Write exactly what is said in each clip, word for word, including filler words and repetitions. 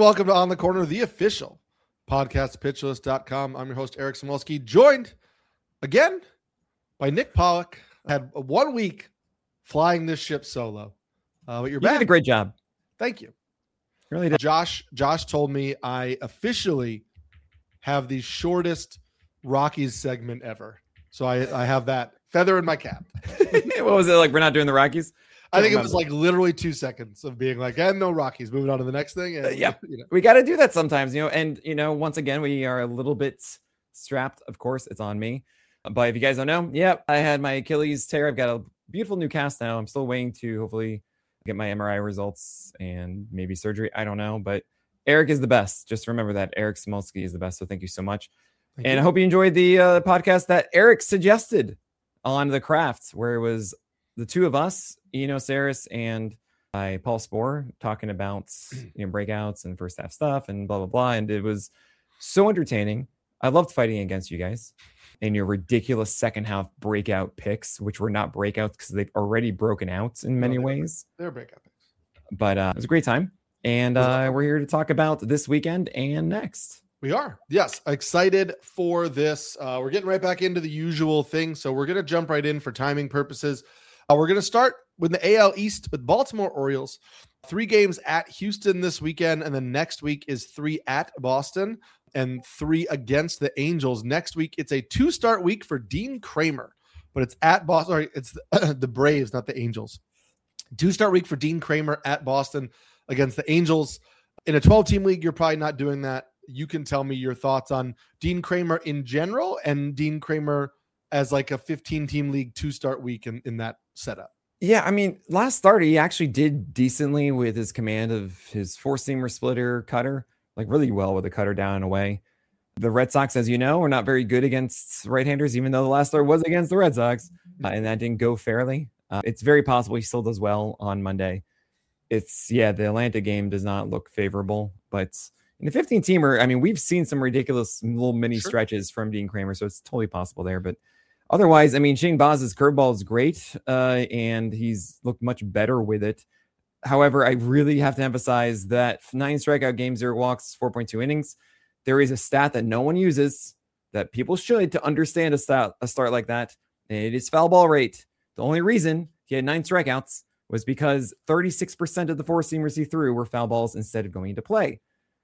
welcome to On the Corner, the official podcast, pitch list dot com. I'm your host, Eric Samolsky, joined again by Nick Pollock. I had a one week flying this ship solo, uh, but you're you back. You did a great job. Thank you. Really did. Josh, Josh told me I officially have the shortest Rockies segment ever. So I, I have that feather in my cap. What was it like? We're not doing the Rockies? I think remember. It was like literally two seconds of being like, and no Rockies, moving on to the next thing. And, uh, yeah, you know. We got to do that sometimes, you know. And you know, once again, we are a little bit strapped. Of course, it's on me. But if you guys don't know, yeah, I had my Achilles tear. I've got a beautiful new cast now. I'm still waiting to hopefully get my M R I results and maybe surgery. I don't know, but Eric is the best. Just remember that Eric Samolsky is the best. So thank you so much. Thank and you. I hope you enjoyed the uh, podcast that Eric suggested on The Craft, where it was the two of us, Eno Saris and I, Paul Spohr, talking about you know breakouts and first half stuff and blah blah blah. And it was so entertaining. I loved fighting against you guys and your ridiculous second half breakout picks, which were not breakouts because they've already broken out in many no, they're, ways. They're breakout picks. But uh, it was a great time, and uh, we're here to talk about this weekend and next. We are. Yes. Excited for this. Uh, we're getting right back into the usual thing. So we're going to jump right in for timing purposes. Uh, we're going to start with the A L East with Baltimore Orioles. Three games at Houston this weekend. And then next week is three at Boston and three against the Angels. Next week, it's a two-start week for Dean Kremer. But it's at Boston. Sorry, it's the, the Braves, not the Angels. Two-start week for Dean Kremer at Boston against the Angels. In a twelve-team league, you're probably not doing that. You can tell me your thoughts on Dean Kremer in general and Dean Kremer as like a fifteen-team league two-start week in, in that setup. Yeah, I mean, last start, he actually did decently with his command of his four-seamer splitter cutter, like really well with the cutter down and away. The Red Sox, as you know, are not very good against right-handers, even though the last start was against the Red Sox, uh, and that didn't go fairly. Uh, it's very possible he still does well on Monday. It's, yeah, the Atlanta game does not look favorable, but in the fifteen-teamer, I mean, we've seen some ridiculous little mini sure. stretches from Dean Kremer, so it's totally possible there. But otherwise, I mean, Shane Baz's curveball is great, uh, and he's looked much better with it. However, I really have to emphasize that nine strikeout games, zero walks, four point two innings. There is a stat that no one uses that people should to understand a start, a start like that, and it is foul ball rate. The only reason he had nine strikeouts was because thirty-six percent of the four-seamers he threw were foul balls instead of going into play.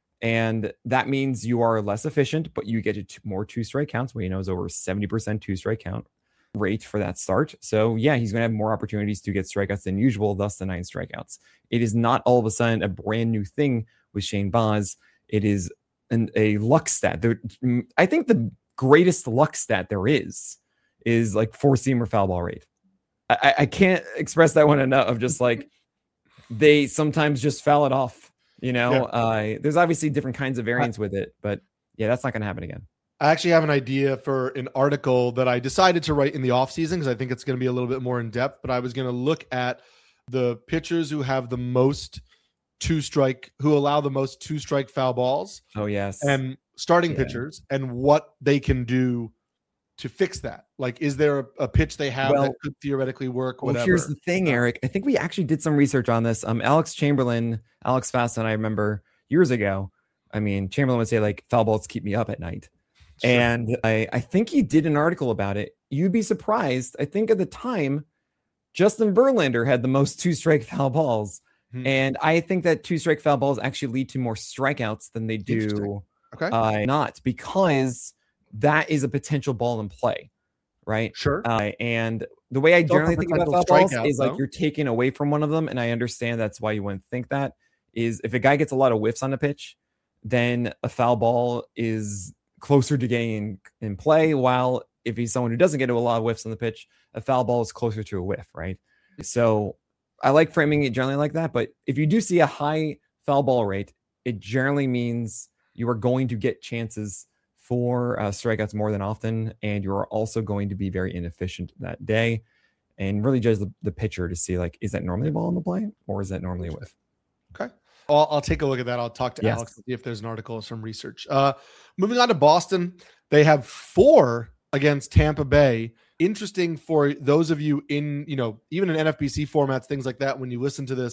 And that means you are less efficient, but you get to two, more two-strike counts. Well, you know, it's over seventy percent two-strike count rate for that start. So, yeah, he's going to have more opportunities to get strikeouts than usual, thus the nine strikeouts. It is not all of a sudden a brand new thing with Shane Baz. It is an, a luck stat. There, I think the greatest luck stat there is is like four-seamer foul ball rate. I, I can't express that one enough of just like they sometimes just foul it off. You know, yeah. uh, there's obviously different kinds of variants I, with it, but yeah, that's not going to happen again. I actually have an idea for an article that I decided to write in the off season because I think it's going to be a little bit more in depth, but I was going to look at the pitchers who have the most two strike, who allow the most two strike foul balls. Oh yes. And starting yeah. pitchers and what they can do to fix that. Like, is there a, a pitch they have well, that could theoretically work? Whatever. Well, here's the thing, Eric. I think we actually did some research on this. Um, Alex Chamberlain, Alex Faston, I remember years ago. I mean, Chamberlain would say like foul balls keep me up at night. Sure. And I, I think he did an article about it. You'd be surprised. I think at the time, Justin Verlander had the most two strike foul balls. Hmm. And I think that two strike foul balls actually lead to more strikeouts than they do okay. uh, not, because that is a potential ball in play, right? Sure. Uh, and the way I generally think about foul balls is though. like you're taking away from one of them. And I understand that's why you wouldn't think that is if a guy gets a lot of whiffs on the pitch, then a foul ball is closer to getting in, in play. While if he's someone who doesn't get a lot of whiffs on the pitch, a foul ball is closer to a whiff, right? So I like framing it generally like that. But if you do see a high foul ball rate, it generally means you are going to get chances for uh, strikeouts more than often, and you're also going to be very inefficient that day, and really judge the, the pitcher to see like, is that normally a ball in the play or is that normally a whiff? Okay. I'll, I'll take a look at that. I'll talk to yes. Alex to see if there's an article or some research. Uh, moving on to Boston, they have four against Tampa Bay. Interesting for those of you in, you know, even in N F B C formats, things like that. When you listen to this,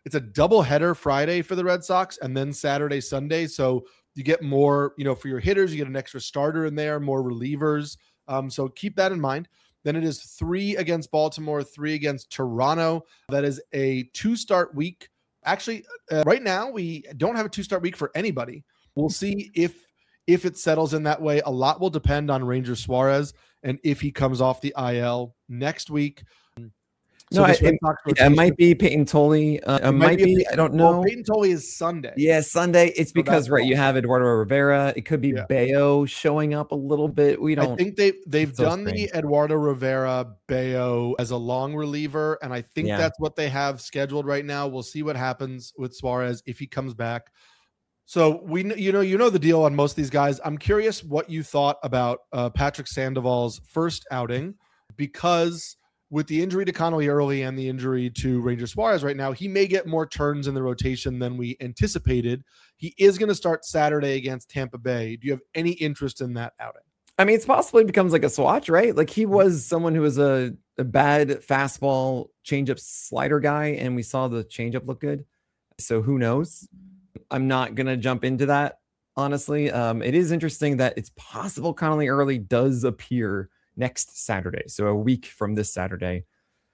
it's a double header Friday for the Red Sox and then Saturday, Sunday. So you get more, you know, for your hitters, you get an extra starter in there, more relievers. Um, so keep that in mind. Then it is three against Baltimore, three against Toronto. That is a two-start week. Actually, uh, right now, we don't have a two-start week for anybody. We'll see if if it settles in that way. A lot will depend on Ranger Suarez and if he comes off the I L next week. So no, it, it, it might be Peyton Tolley. Uh, it, it might, might be, be I don't know. Well, Peyton Tolley is Sunday. Yeah, Sunday. It's so because right, you have Eduardo Rivera. It could be yeah. Bayo showing up a little bit. We don't. I think they they've so done strange. the Eduardo Rivera Bayo as a long reliever, and I think yeah. that's what they have scheduled right now. We'll see what happens with Suarez if he comes back. So we, you know, you know the deal on most of these guys. I'm curious what you thought about uh, Patrick Sandoval's first outing, because with the injury to Connolly early and the injury to Ranger Suarez right now, he may get more turns in the rotation than we anticipated. He is going to start Saturday against Tampa Bay. Do you have any interest in that outing? I mean, it's possibly becomes like a swatch, right? Like he was someone who was a, a bad fastball changeup slider guy, and we saw the changeup look good. So who knows? I'm not going to jump into that, honestly. Um, it is interesting that it's possible Connolly early does appear next Saturday, so a week from this Saturday.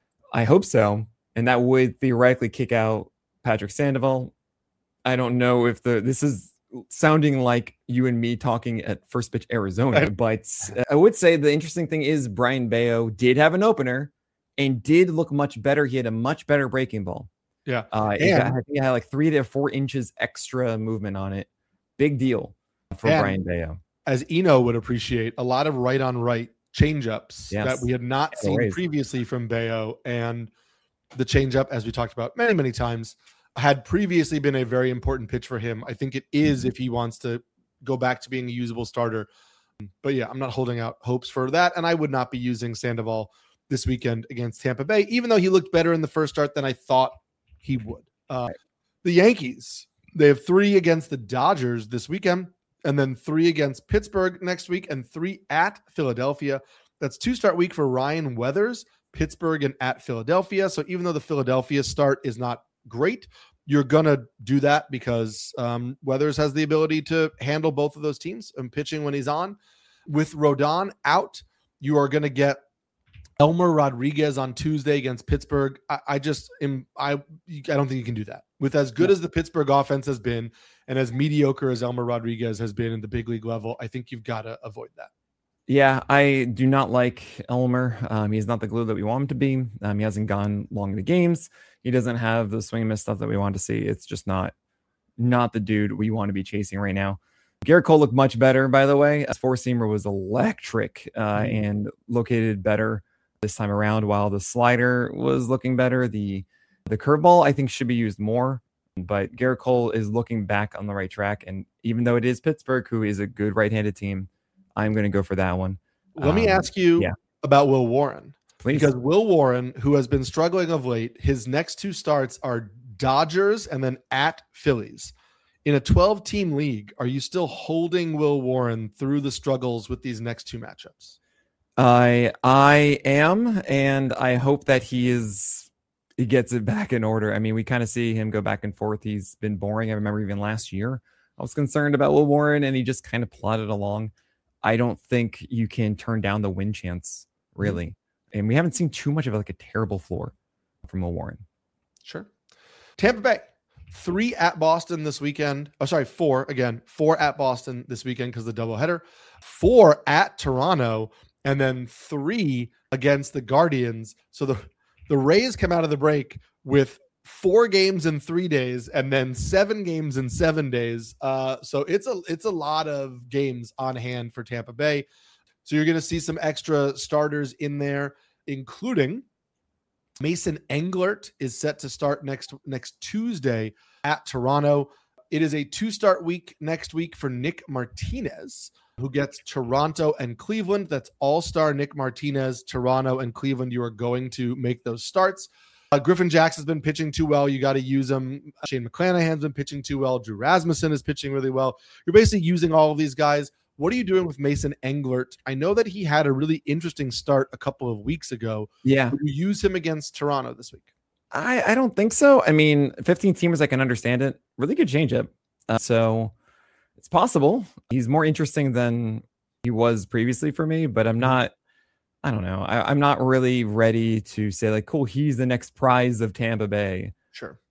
I hope so, and that would theoretically kick out Patrick Sandoval. I don't know if the this is sounding like you and me talking at First Pitch Arizona, but I would say the interesting thing is Brian Bayo did have an opener and did look much better. He had a much better breaking ball. Yeah, uh, and, got, I think it had like three to four inches extra movement on it. Big deal for Brian Bayo. As Eno would appreciate, a lot of right on right change-ups yes. that we had not seen Always. previously from Bayo, and the change-up, as we talked about many, many times, had previously been a very important pitch for him. I think it is if he wants to go back to being a usable starter. But yeah, I'm not holding out hopes for that, and I would not be using Sandoval this weekend against Tampa Bay, even though he looked better in the first start than I thought he would. Uh, the Yankees, they have three against the Dodgers this weekend, and then three against Pittsburgh next week, and three at Philadelphia. That's two start week for Ryan Weathers, Pittsburgh and at Philadelphia. So even though the Philadelphia start is not great, you're going to do that because um, Weathers has the ability to handle both of those teams and pitching when he's on. With Rodon out, you are going to get Elmer Rodriguez on Tuesday against Pittsburgh. I, I just am, I, I don't think you can do that. With as good yeah. as the Pittsburgh offense has been and as mediocre as Elmer Rodriguez has been in the big league level, I think you've got to avoid that. Yeah, I do not like Elmer. Um, he's not the glue that we want him to be. Um, he hasn't gone long in the games. He doesn't have the swing and miss stuff that we want to see. It's just not, not the dude we want to be chasing right now. Garrett Cole looked much better, by the way. His four-seamer was electric uh, mm-hmm. and located better this time around, while the slider was looking better. The the curveball, I think, should be used more, but Garrett Cole is looking back on the right track. And even though it is Pittsburgh, who is a good right-handed team, I'm going to go for that one. Let um, me ask you yeah. about Will Warren. Please. Because Will Warren, who has been struggling of late, his next two starts are Dodgers and then at Phillies. In a twelve-team league, are you still holding Will Warren through the struggles with these next two matchups? I I am, and I hope that he is he gets it back in order. I mean, we kind of see him go back and forth. He's been boring. I remember even last year, I was concerned about Will Warren, and he just kind of plodded along. I don't think you can turn down the win chance, really. Mm-hmm. And we haven't seen too much of like a terrible floor from Will Warren. Sure. Tampa Bay, three at Boston this weekend. Oh, sorry, four again. Four at Boston this weekend because of the doubleheader. Four at Toronto. And then three against the Guardians. So the, the Rays come out of the break with four games in three days and then seven games in seven days. Uh, so it's a it's a lot of games on hand for Tampa Bay. So you're going to see some extra starters in there, including Mason Englert is set to start next next Tuesday at Toronto. It is a two-start week next week for Nick Martinez, who gets Toronto and Cleveland. That's all-star Nick Martinez, Toronto and Cleveland. You are going to make those starts. Uh, Griffin Jackson's been pitching too well. You got to use him. Shane McClanahan's been pitching too well. Drew Rasmussen is pitching really well. You're basically using all of these guys. What are you doing with Mason Englert? I know that he had a really interesting start a couple of weeks ago. Yeah. Would you use him against Toronto this week? I, I don't think so. I mean, fifteen teamers, I can understand it. Really good changeup. Uh, so it's possible. He's more interesting than he was previously for me, but I'm not, I don't know. I, I'm not really ready to say like, cool, he's the next prize of Tampa Bay. Sure.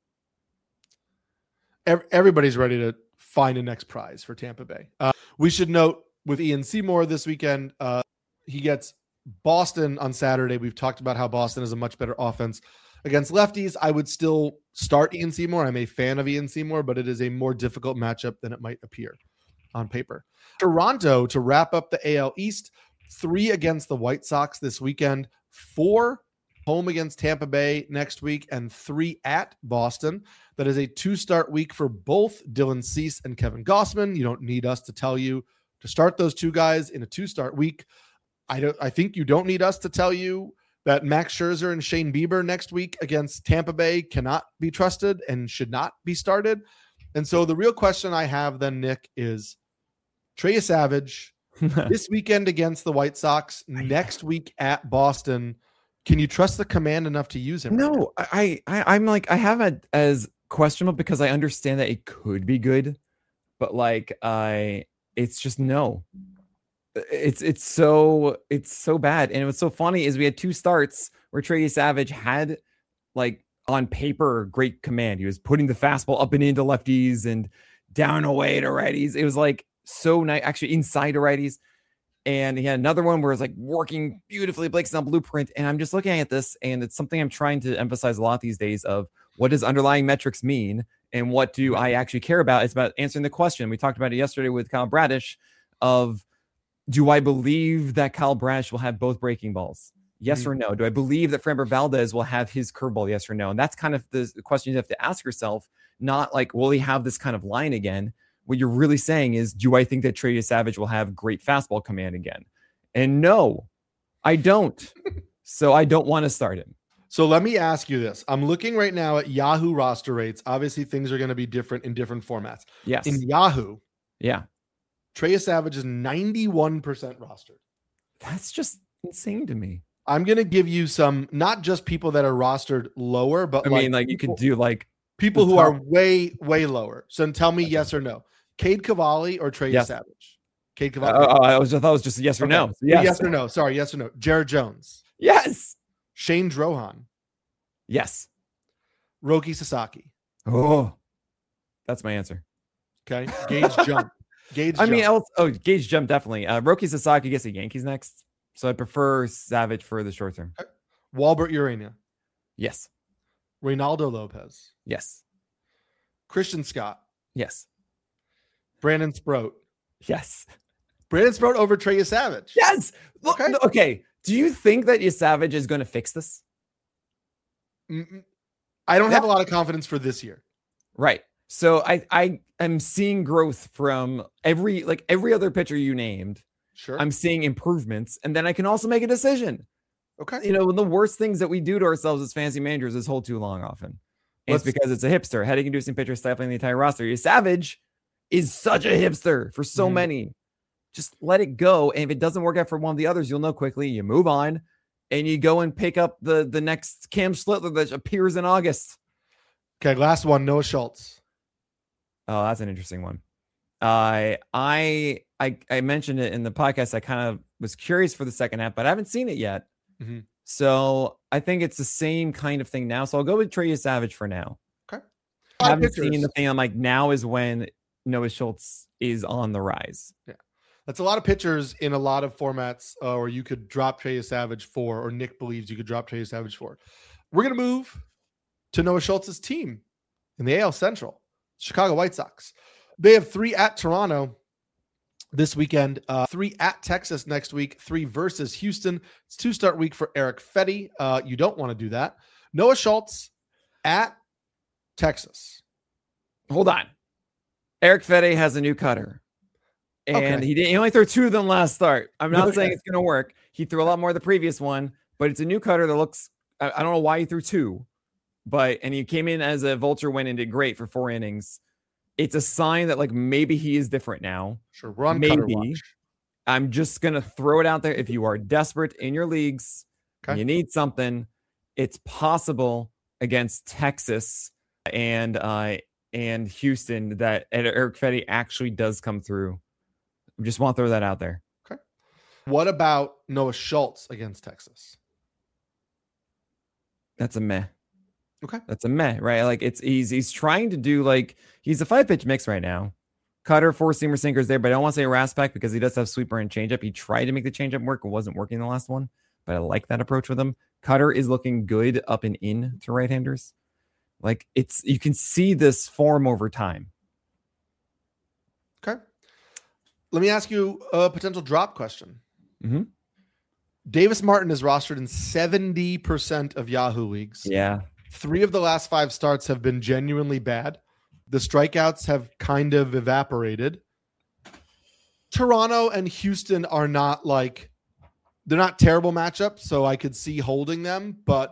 Everybody's ready to find a next prize for Tampa Bay. Uh, we should note with Ian Seymour this weekend, uh, he gets Boston on Saturday. We've talked about how Boston is a much better offense against lefties. I would still start Ian Seymour. I'm a fan of Ian Seymour, but it is a more difficult matchup than it might appear on paper. Toronto to wrap up the A L East, three against the White Sox this weekend, four home against Tampa Bay next week, and three at Boston. That is a two-start week for both Dylan Cease and Kevin Gausman. You don't need us to tell you to start those two guys in a two-start week. I don't. I think you don't need us to tell you that Max Scherzer and Shane Bieber next week against Tampa Bay cannot be trusted and should not be started. And so the real question I have then, Nick, is Trey Savage this weekend against the White Sox, next week at Boston. Can you trust the command enough to use him? No, right I, I, I'm like, I have it as questionable because I understand that it could be good, but like, I, it's just no. It's it's so it's so bad. And what's so funny is we had two starts where Trey Savage had like on paper great command. He was putting the fastball up and into lefties and down away to righties. It was like so nice, actually inside to righties. And he had another one where it's like working beautifully, Blake's on blueprint. And I'm just looking at this, and it's something I'm trying to emphasize a lot these days of what does underlying metrics mean and what do I actually care about? It's about answering the question. We talked about it yesterday with Kyle Bradish of, do I believe that Kyle Bradish will have both breaking balls? Yes mm-hmm. or no? Do I believe that Framber Valdez will have his curveball? Yes or no? And that's kind of the question you have to ask yourself, not like, will he have this kind of line again? What you're really saying is, do I think that Trey Savage will have great fastball command again? And no, I don't. So I don't want to start him. So let me ask you this. I'm looking right now at Yahoo roster rates. Obviously, things are going to be different in different formats. Yes. In Yahoo. Yeah. Trey Savage is ninety-one percent rostered. That's just insane to me. I'm going to give you some, not just people that are rostered lower, but I like mean, like people, you could do like people who are way, way lower. So tell me yes or no. Cade Cavalli or Trey yes. Savage? Cade Cavalli. Uh, I was just thought it was just a yes or okay. no. Yes. yes or no. Sorry, yes or no. Jared Jones. Yes. Shane Drohan. Yes. Roki Sasaki. Oh, that's my answer. Okay. Gage Jump. Gage I jump. mean, else, oh, Gage Jump, definitely. Uh, Roki Sasaki gets the Yankees next. So I prefer Savage for the short term. Okay. Walbert Urania. Yes. Reynaldo Lopez. Yes. Christian Scott. Yes. Brandon Sproat. Yes. Brandon Sproat over Trey Savage. Yes. Look, okay. Okay. Do you think that Savage is going to fix this? Mm-mm. I don't yeah. have a lot of confidence for this year. Right. So I I am seeing growth from every like every other pitcher you named. Sure. I'm seeing improvements, and then I can also make a decision. Okay. You know, one of the worst things that we do to ourselves as fantasy managers is hold too long often. And it's because it's a hipster. Headache inducing pitcher stifling the entire roster. Savage is such a hipster for so mm-hmm. many. Just let it go. And if it doesn't work out for one of the others, you'll know quickly. You move on and you go and pick up the, the next Cam Schlittler that appears in August. Okay, last one, Noah Schultz. Oh, that's an interesting one. Uh, I I I mentioned it in the podcast. I kind of was curious for the second half, but I haven't seen it yet. Mm-hmm. So I think it's the same kind of thing now. So I'll go with Trey Savage for now. Okay. I haven't pitchers. seen the thing. I'm like, now is when Noah Schultz is on the rise. Yeah. That's a lot of pitchers in a lot of formats, uh, or you could drop Trey Savage for, or Nick believes you could drop Trey Savage for. We're going to move to Noah Schultz's team in the A L Central, Chicago White Sox. They have three at Toronto this weekend, uh, three at Texas next week, three versus Houston. It's two start week for Eric Fetty. Uh, you don't want to do that. Noah Schultz at Texas. Hold on. Eric Fetty has a new cutter. And okay. he didn't. He only threw two of them last start. I'm not okay. saying it's going to work. He threw a lot more the previous one, but it's a new cutter that looks. I, I don't know why he threw two, but and he came in as a vulture win and did great for four innings. It's a sign that like maybe he is different now. Sure, we're on maybe. Cutter watch. I'm just gonna throw it out there. If you are desperate in your leagues, okay. and you need something, it's possible against Texas and uh, and Houston that Erick Fedde actually does come through. I just want to throw that out there. Okay. What about Noah Schultz against Texas? That's a meh. Okay. That's a meh, right? Like it's he's he's trying to do like he's a five pitch mix right now. Cutter, four seamer, sinkers there, but I don't want to say Raspack because he does have sweeper and changeup. He tried to make the changeup work. It wasn't working the last one, but I like that approach with him. Cutter is looking good up and in to right-handers. Like it's you can see this form over time. Okay. Let me ask you a potential drop question. Mm-hmm. Davis Martin is rostered in seventy percent of Yahoo leagues. Yeah. Three of the last five starts have been genuinely bad. The strikeouts have kind of evaporated. Toronto and Houston are not like, they're not terrible matchups, so I could see holding them. But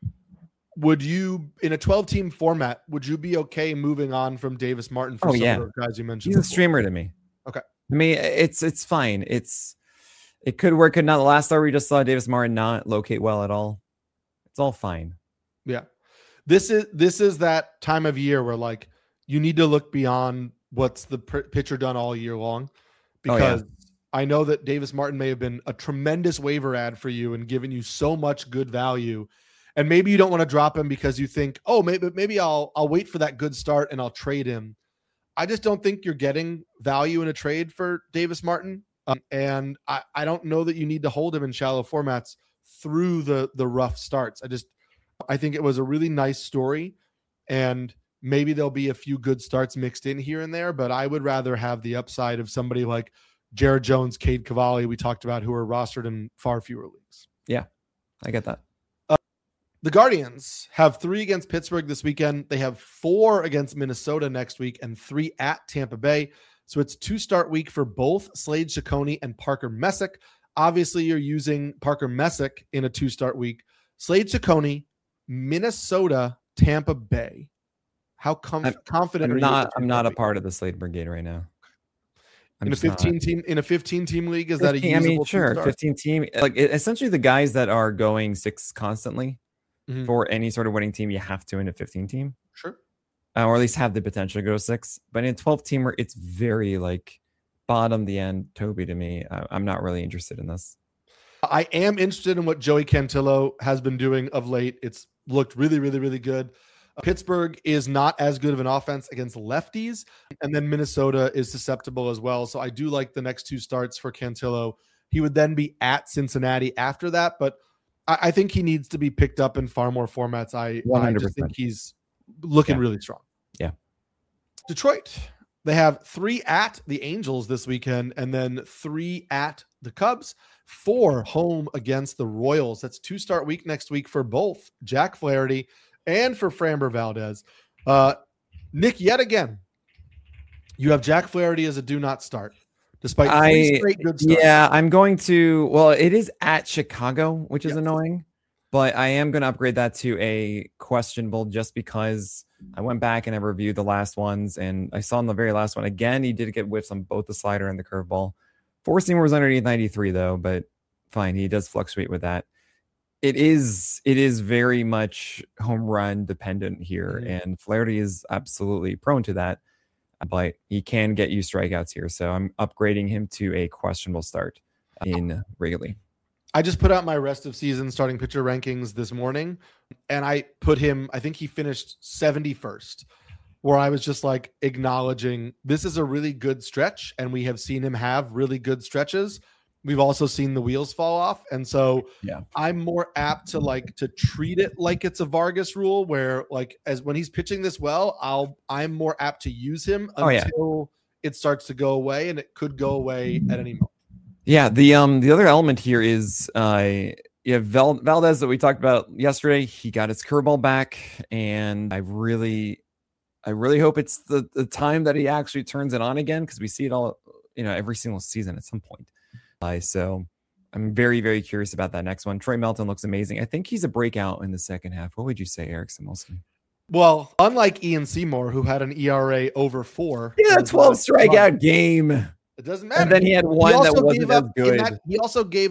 would you, in a twelve-team format, would you be okay moving on from Davis Martin for oh, some yeah. of those guys you mentioned? He's before? a streamer to me. Okay. I mean, it's it's fine. It's it could work. Could not. The last start we just saw Davis Martin not locate well at all. It's all fine. Yeah. This is this is that time of year where like you need to look beyond what's the pr- pitcher done all year long, because oh, yeah. I know that Davis Martin may have been a tremendous waiver ad for you and given you so much good value, and maybe you don't want to drop him because you think, oh, maybe maybe I'll I'll wait for that good start and I'll trade him. I just don't think you're getting value in a trade for Davis Martin, um, and I, I don't know that you need to hold him in shallow formats through the the rough starts. I just I think it was a really nice story, and maybe there'll be a few good starts mixed in here and there, but I would rather have the upside of somebody like Jared Jones, Cade Cavalli, we talked about, who are rostered in far fewer leagues. Yeah, I get that. Uh, the Guardians have three against Pittsburgh this weekend. They have four against Minnesota next week and three at Tampa Bay. So it's two-start week for both Slade Ciccone and Parker Messick. Obviously, you're using Parker Messick in a two-start week. Slade Ciccone, Minnesota, Tampa Bay. How com- I'm, confident I'm are not, you? I'm not a part of the Slade Brigade right now. I'm in a fifteen not. team in a fifteen team league, is fifteen, that a usable I mean, sure, two-star? fifteen team. Like it, essentially, the guys that are going six constantly mm-hmm. for any sort of winning team, you have to in a fifteen team, sure, uh, or at least have the potential to go six. But in a twelve teamer, it's very like bottom the end Toby to me. I, I'm not really interested in this. I am interested in what Joey Cantillo has been doing of late. It's looked really, really, really good. Pittsburgh is not as good of an offense against lefties, and then Minnesota is susceptible as well. So I do like the next two starts for Cantillo. He would then be at Cincinnati after that, but I, I think he needs to be picked up in far more formats. I, I just think he's looking yeah. really strong. Yeah. Detroit, they have three at the Angels this weekend, and then three at the Cubs, four home against the Royals. That's two start week next week for both Jack Flaherty and for Framber Valdez. Uh, Nick, yet again, you have Jack Flaherty as a do not start, despite three I, straight good starts. Yeah, I'm going to, well, it is at Chicago, which is yes. annoying, but I am going to upgrade that to a questionable just because I went back and I reviewed the last ones, and I saw in the very last one, again, he did get whiffs on both the slider and the curveball. Four-seamer was underneath ninety-three, though, but fine, he does fluctuate with that. It is it is very much home run dependent here, mm-hmm. and Flaherty is absolutely prone to that, but he can get you strikeouts here. So I'm upgrading him to a questionable start in Wrigley. I just put out my rest of season starting pitcher rankings this morning, and I put him, I think he finished seventy-first, where I was just like acknowledging this is a really good stretch, and we have seen him have really good stretches. We've also seen the wheels fall off. And so yeah. I'm more apt to like to treat it like it's a Vargas rule where like as when he's pitching this well, I'll I'm more apt to use him until oh, yeah. it starts to go away, and it could go away at any moment. Yeah, the um the other element here is uh yeah, Val- Valdez that we talked about yesterday. He got his curveball back, and I really I really hope it's the, the time that he actually turns it on again, because we see it all, you know, every single season at some point. Uh, so I'm very, very curious about that next one. Troy Melton looks amazing. I think he's a breakout in the second half. What would you say, Eric Samolsky? Well, unlike Ian Seymour, who had an E R A over four. Yeah, twelve strikeout game. It doesn't matter. And then he had one he that wasn't up, as good. that, he also gave up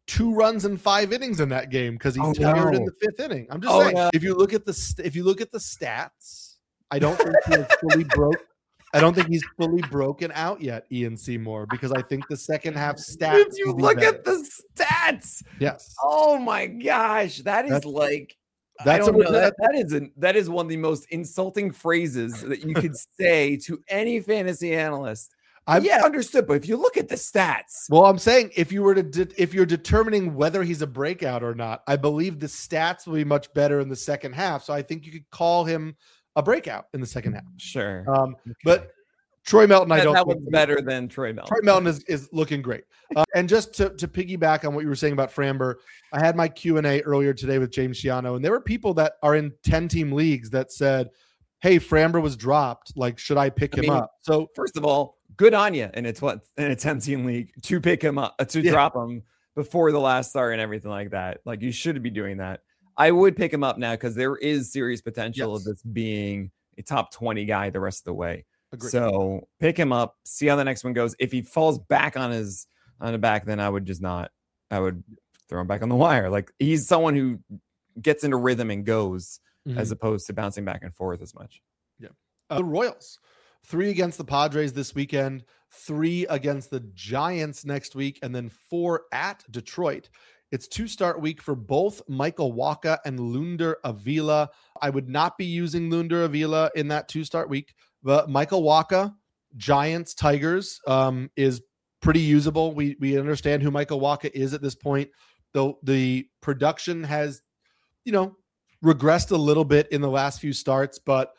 two runs in five innings in that game because he's Oh, tired no. in the fifth inning. I'm just Oh, saying, no. if you look at the st- if you look at the stats, I don't think he is fully broke. I don't think he's fully broken out yet, Ian Seymour, because I think the second half stats. If you will be look better. at the stats, yes, oh my gosh, that is That's- like that's I don't a- know. That, that is an, that is one of the most insulting phrases that you could say to any fantasy analyst. I'm- yeah, understood. But if you look at the stats, Well, I'm saying if you were to de- if you're determining whether he's a breakout or not, I believe the stats will be much better in the second half. So I think you could call him a breakout in the second half. sure. Um, but Troy Melton, I that, don't that think one's better than Troy Melton. Troy Melton is, is looking great. Uh, and just to, to piggyback on what you were saying about Framber, I had my Q and A earlier today with James Shiano, and there were people that are in ten-team leagues that said, hey, Framber was dropped. Like, should I pick I him mean, up? So First of all, good on you in a tw- in a ten-team league to pick him up, uh, to Yeah. drop him before the last start and everything like that. Like, you should be doing that. I would pick him up now because there is serious potential Yes. of this being a top twenty guy the rest of the way. Agreed. So pick him up, see how the next one goes. If he falls back on his on the back, then I would just not. I would throw him back on the wire. Like, he's someone who gets into rhythm and goes, Mhm. as opposed to bouncing back and forth as much. Uh, the Royals, three against the Padres this weekend, three against the Giants next week, and then four at Detroit. It's two-start week for both Michael Wacha and Lunder Avila. I would not be using Lunder Avila in that two-start week, but Michael Wacha, Giants, Tigers, um, is pretty usable. We we understand who Michael Wacha is at this point, though the production has, you know, regressed a little bit in the last few starts, but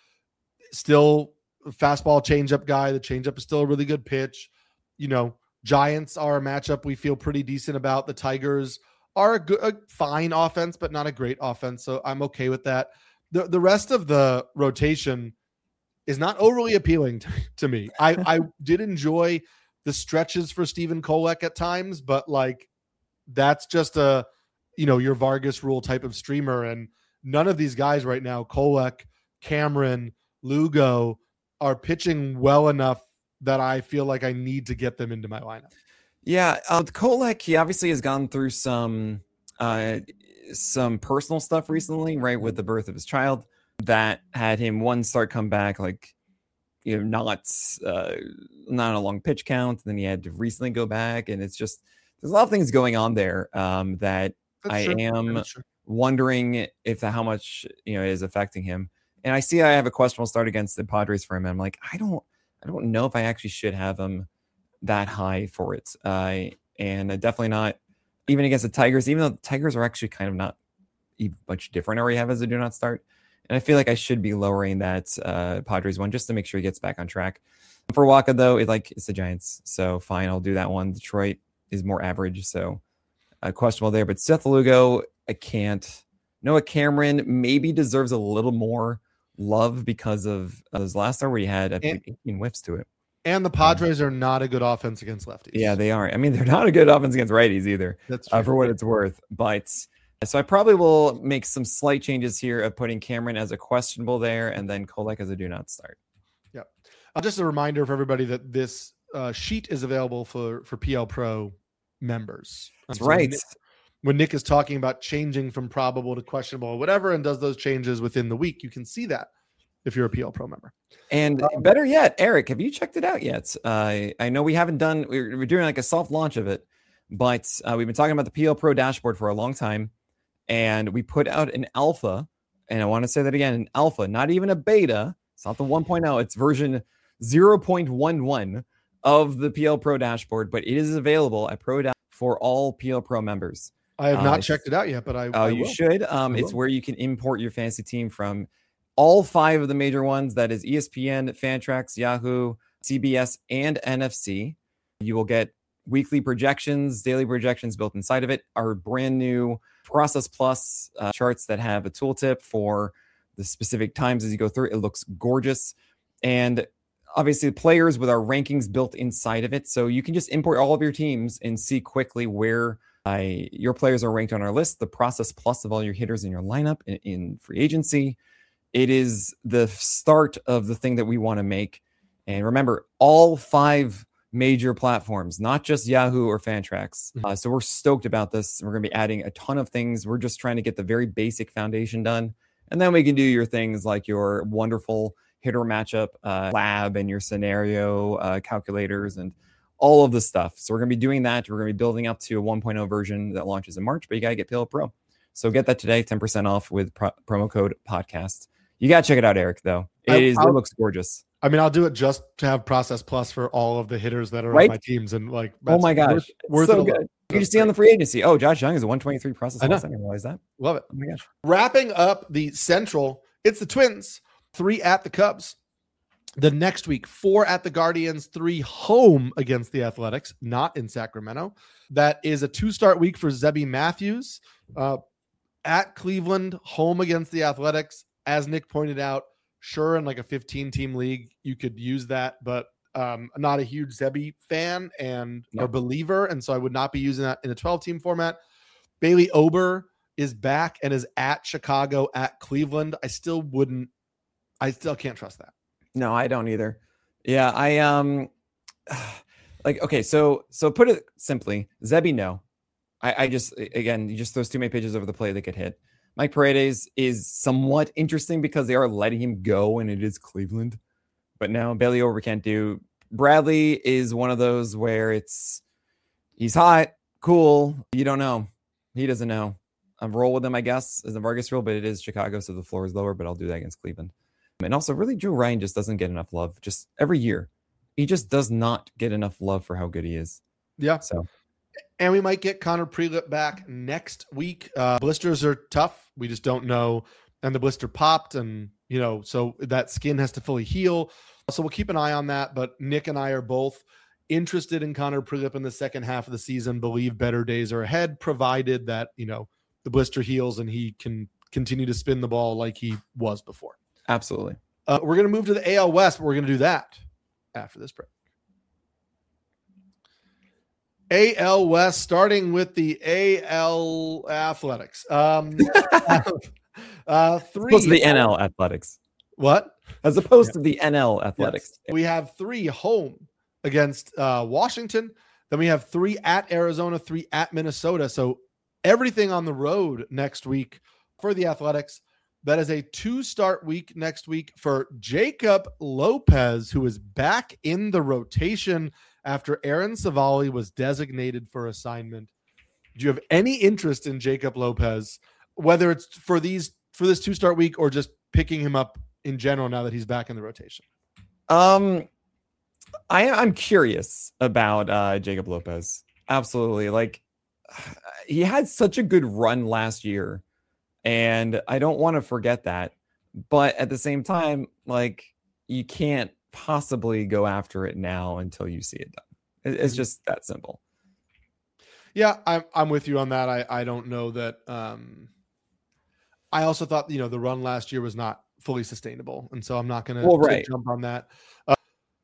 still a fastball changeup guy. The changeup is still a really good pitch. You know, Giants are a matchup we feel pretty decent about. The Tigers are a good, a fine offense, but not a great offense. So I'm okay with that. The the rest of the rotation is not overly appealing to, to me. I, I did enjoy the stretches for Stephen Kolek at times, but like that's just a, you know, your Vargas rule type of streamer. And none of these guys right now, Kolek, Cameron, Lugo, are pitching well enough that I feel like I need to get them into my lineup. Yeah, uh, Kolek, he obviously has gone through some uh, some personal stuff recently, right, with the birth of his child that had him one start come back, like, you know, not uh, not a long pitch count. Then he had to recently go back, and it's just there's a lot of things going on there um, that That's I true. am That's true. wondering if the, how much, you know, is affecting him. And I see I have a questionable start against the Padres for him. And I'm like, I don't, I don't know if I actually should have him that high for it. Uh, and uh, definitely not even against the Tigers, even though the Tigers are actually kind of not even much different. I already have as a do not start. And I feel like I should be lowering that uh, Padres one just to make sure he gets back on track. For Wacha, though, it like it's the Giants. So fine, I'll do that one. Detroit is more average. So uh, questionable there. But Seth Lugo, I can't. Noah Cameron maybe deserves a little more love because of uh, his last start where he had I think, eighteen whiffs to it. And the Padres are not a good offense against lefties. Yeah, they are. I mean, they're not a good offense against righties either. That's uh, for what it's worth. But so I probably will make some slight changes here of putting Cameron as a questionable there and then Kolek as a do not start. Yep. Uh, just a reminder for everybody that this uh, sheet is available for, for P L Pro members. Um, That's so right. Nick, when Nick is talking about changing from probable to questionable or whatever and does those changes within the week, you can see that if you're a P L Pro member. And um, better yet, Eric, have you checked it out yet? Uh, I know we haven't done, we're, we're doing like a soft launch of it, but uh, we've been talking about the P L Pro dashboard for a long time. And we put out an alpha, and I want to say that again, an alpha, not even a beta. It's not the one point oh, it's version zero point one one of the P L Pro dashboard, but it is available at Pro Dash for all P L Pro members. I have not uh, checked it out yet, but I, Oh, I you will. should. Um, I it's will. where you can import your fantasy team from all five of the major ones. That is E S P N, Fantrax, Yahoo, C B S, and N F C. You will get weekly projections, daily projections built inside of it. Our brand new Process Plus uh, charts that have a tooltip for the specific times as you go through. It looks gorgeous. And obviously players with our rankings built inside of it. So you can just import all of your teams and see quickly where uh, your players are ranked on our list, the Process Plus of all your hitters in your lineup in, in free agency. It is the start of the thing that we want to make. And remember, all five major platforms, not just Yahoo or Fantrax. Mhm. Uh, so we're stoked about this. We're going to be adding a ton of things. We're just trying to get the very basic foundation done. And then we can do your things like your wonderful hitter matchup uh, lab and your scenario uh, calculators and all of the stuff. So we're going to be doing that. We're going to be building up to a one point oh version that launches in March, but you got to get P L O Pro. So get that today, ten percent off with pro- promo code podcast. You got to check it out, Eric, though. It, I, is, it looks gorgeous. I mean, I'll do it just to have Process Plus for all of the hitters that are right? on my teams. And like, oh my gosh, worth, worth so it good. You can just see on the free agency. Oh, Josh Young is a one twenty-three Process Plus. I didn't realize that. Love it. Oh my gosh. Wrapping up the Central, it's the Twins, three at the Cubs. The next week, four at the Guardians, three home against the Athletics, not in Sacramento. That is a two-start week for Zebby Matthews. Uh, at Cleveland, home against the Athletics. As Nick pointed out, sure, in like a fifteen-team league, you could use that, but um, I'm not a huge Zebby fan and No. or believer, and so I would not be using that in a twelve-team format. Bailey Ober is back and is at Chicago, at Cleveland. I still wouldn't, I still can't trust that. No, I don't either. Yeah, I um like okay, so so put it simply, Zebby, no. I, I just again, you just those too many pitches over the plate that get hit. Mike Paredes is somewhat interesting because they are letting him go and it is Cleveland. But now Bailey Ober can't do. Bradley is one of those where it's he's hot, cool. You don't know. He doesn't know. I'm roll with him, I guess, as a Vargas rule, but it is Chicago, so the floor is lower, but I'll do that against Cleveland. And also, really, Drew Ryan just doesn't get enough love. Just every year, he just does not get enough love for how good he is. Yeah. So, and we might get Connor Prelip back next week. Uh, blisters are tough. We just don't know. And the blister popped, and you know, so that skin has to fully heal. So we'll keep an eye on that. But Nick and I are both interested in Connor Prelip in the second half of the season. Believe better days are ahead, provided that you know the blister heals and he can continue to spin the ball like he was before. Absolutely. Uh, we're going to move to the A L West, but we're going to do that after this break. A L West, starting with the A L Athletics. Um, uh, three. Opposed to the N L Athletics. What? As opposed yeah. to the N L Athletics. Yes. We have three home against uh, Washington. Then we have three at Arizona, three at Minnesota. So everything on the road next week for the Athletics. That is a two-start week next week for Jacob Lopez, who is back in the rotation after Aaron Savali was designated for assignment. Do you have any interest in Jacob Lopez, whether it's for these for this two-start week or just picking him up in general now that he's back in the rotation? Um, I, I'm curious about uh, Jacob Lopez. Absolutely. Like, he had such a good run last year. And I don't want to forget that. But at the same time, like, you can't possibly go after it now until you see it done. It's just that simple. Yeah, I'm I'm with you on that. I, I don't know that. Um, I also thought, you know, the run last year was not fully sustainable. And so I'm not going well, to right. jump on that. Uh,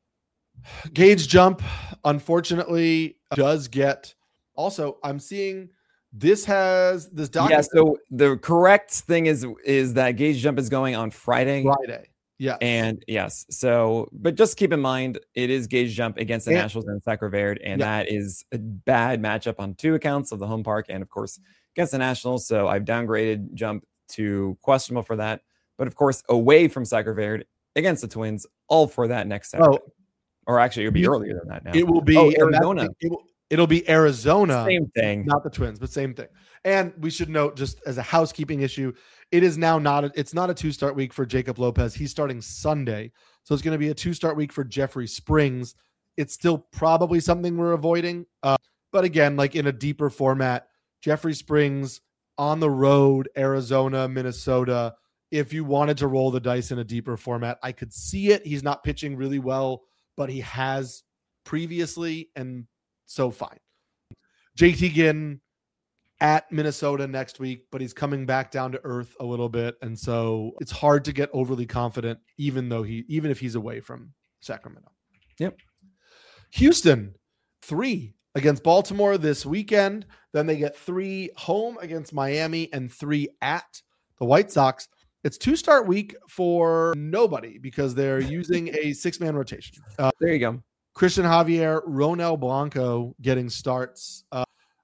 Gage Jump, unfortunately, does get. Also, I'm seeing this has this document. Yeah, so the correct thing is is that Gage Jump is going on Friday. Friday. Yeah. And yes. So, but just keep in mind, it is Gage Jump against the and, Nationals and Sacra Verde. And yeah. that is a bad matchup on two accounts of the home park and, of course, against the Nationals. So I've downgraded Jump to questionable for that. But, of course, away from Sacra Verde against the Twins, all for that next Saturday. Oh, or actually, it would be you, earlier than that now. It will be oh, Arizona. It will, it'll be Arizona. Same thing. Not the Twins, but same thing. And we should note, just as a housekeeping issue, it is now not a, it's not a two-start week for Jacob Lopez. He's starting Sunday. So it's going to be a two-start week for Jeffrey Springs. It's still probably something we're avoiding. Uh, but again, like in a deeper format, Jeffrey Springs on the road, Arizona, Minnesota. If you wanted to roll the dice in a deeper format, I could see it. He's not pitching really well, but he has previously, and so fine. J T Ginn at Minnesota next week, but he's coming back down to earth a little bit. And so it's hard to get overly confident, even though he, even if he's away from Sacramento. Yep. Houston, three against Baltimore this weekend. Then they get three home against Miami and three at the White Sox. It's two-start week for nobody because they're using a six-man rotation. Uh, there you go. Christian Javier, Ronel Blanco getting starts. Uh,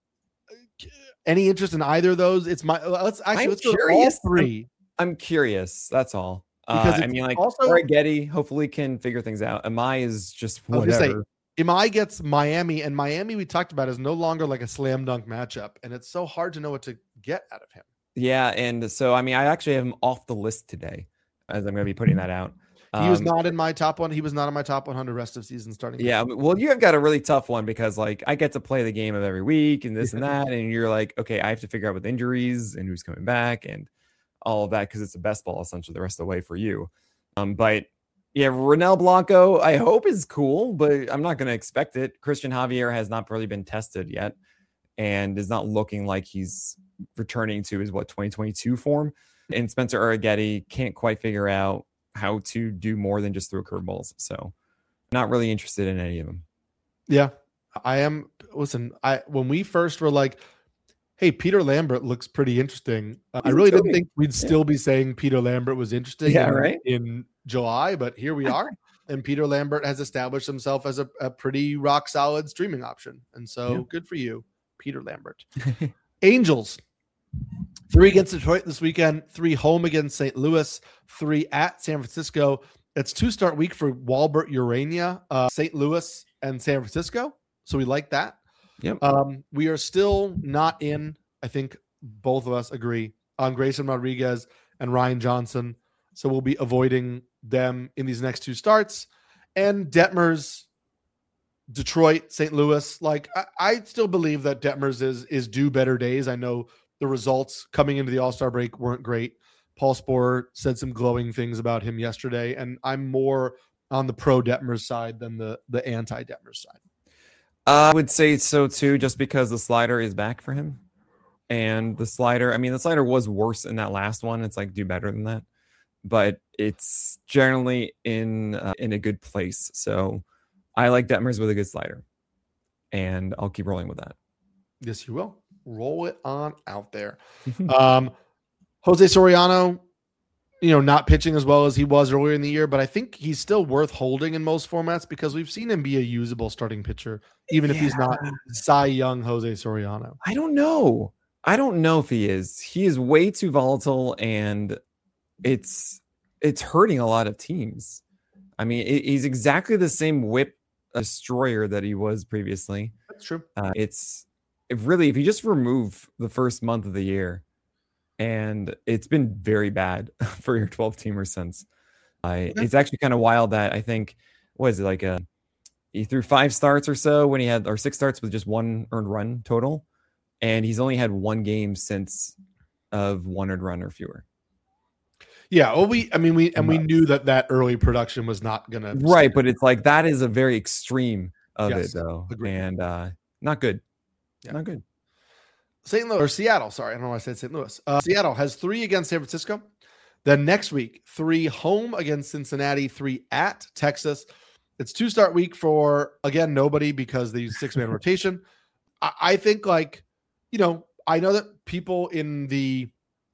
any interest in either of those? It's my let's actually I'm let's go curious. to all three. I'm, I'm curious. That's all. Because uh, I mean, like also Getty hopefully can figure things out. Amai is just whatever. Imai gets Miami, and Miami we talked about is no longer like a slam dunk matchup, and it's so hard to know what to get out of him. Yeah, and so I mean, I actually have him off the list today, as I'm going to be putting that out. He was um, not in my top one. He was not in my top one hundred rest of season starting. Yeah, well, you have got a really tough one because like I get to play the game of every week and this and that, and you're like, okay, I have to figure out with injuries and who's coming back and all of that because it's a best ball essentially the rest of the way for you. Um, but yeah, Ronel Blanco, I hope is cool, but I'm not going to expect it. Christian Javier has not really been tested yet and is not looking like he's returning to his, what, twenty twenty-two form. And Spencer Uraghetti can't quite figure out how to do more than just throw curveballs. So not really interested in any of them. Yeah, I am. Listen, I when we first were like, hey, Peter Lambert looks pretty interesting. Uh, I really didn't think we'd still yeah. be saying Peter Lambert was interesting yeah, in, right? in July, but here we are. And Peter Lambert has established himself as a, a pretty rock solid streaming option. And so yeah. good for you, Peter Lambert. Angels, three against Detroit this weekend, three home against Saint Louis, three at San Francisco. It's two start week for Walbert Urania, uh, Saint Louis and San Francisco. So we like that. Yep. Um, we are still not in, I think both of us agree, on Grayson Rodriguez and Ryan Johnson. So we'll be avoiding them in these next two starts. And Detmers, Detroit, Saint Louis. Like I, I still believe that Detmers is is due better days. I know the results coming into the All-Star break weren't great. Paul Sporer said some glowing things about him yesterday, and I'm more on the pro Detmers side than the the anti Detmers side. I would say so too, just because the slider is back for him. And the slider, I mean, the slider was worse in that last one. It's like do better than that. But it's generally in uh, in a good place. So I like Detmers with a good slider. And I'll keep rolling with that. Yes, you will. Roll it on out there. um, Jose Soriano, you know, not pitching as well as he was earlier in the year, but I think he's still worth holding in most formats because we've seen him be a usable starting pitcher, even yeah. if he's not Cy Young Jose Soriano. I don't know. I don't know if he is. He is way too volatile, and it's it's hurting a lot of teams. I mean, it, he's exactly the same whip destroyer that he was previously. That's true. Uh, it's if really, if you just remove the first month of the year, and it's been very bad for your twelve teamer since. I okay. It's actually kind of wild that I think, what is it, like a, he threw five starts or so when he had, or six starts with just one earned run total. And he's only had one game since of one earned run or fewer. Yeah. Well, we, I mean, we, and we knew that that early production was not going to. Right. But it's like, that is a very extreme of yes, it though. Agreed. And uh, not good. Yeah. Not good. Saint Louis or Seattle. Sorry. I don't know why I said Saint Louis. Uh, Seattle has three against San Francisco. Then next week, three home against Cincinnati, three at Texas. It's two start week for, again, nobody because the six man rotation. I, I think like, you know, I know that people in the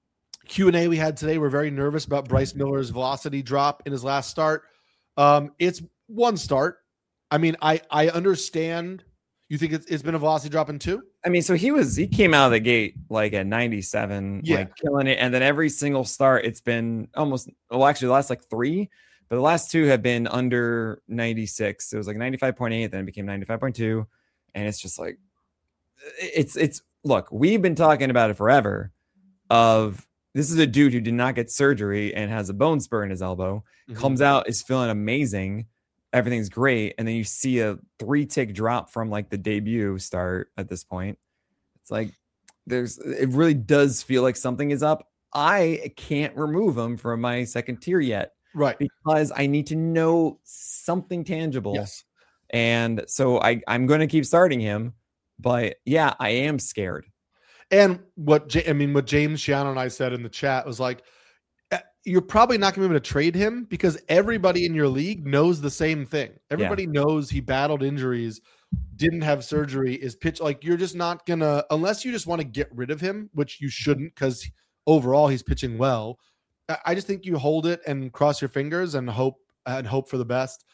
Q and A we had today were very nervous about Bryce Miller's velocity drop in his last start. Um, it's one start. I mean, I, I understand. You think it's, it's been a velocity drop in two? I mean, so he was, he came out of the gate like at ninety-seven, yeah. like killing it. And then every single start, it's been almost, well, actually the last like three, but the last two have been under ninety-six. It was like ninety-five point eight, then it became ninety-five point two. And it's just like, it's, it's, look, we've been talking about it forever of this is a dude who did not get surgery and has a bone spur in his elbow, mm-hmm. comes out, is feeling amazing. Everything's great. And then you see a three tick drop from like the debut start at this point. It's like, there's, it really does feel like something is up. I can't remove him from my second tier yet. Right. Because I need to know something tangible. Yes. And so I, I'm going to keep starting him, but yeah, I am scared. And what, J- I mean, what James Shiano and I said in the chat was like, you're probably not going to be able to trade him because everybody in your league knows the same thing. Everybody yeah. knows he battled injuries, didn't have surgery, is pitch. Like you're just not going to, unless you just want to get rid of him, which you shouldn't because overall he's pitching well. I just think you hold it and cross your fingers and hope and hope for the best.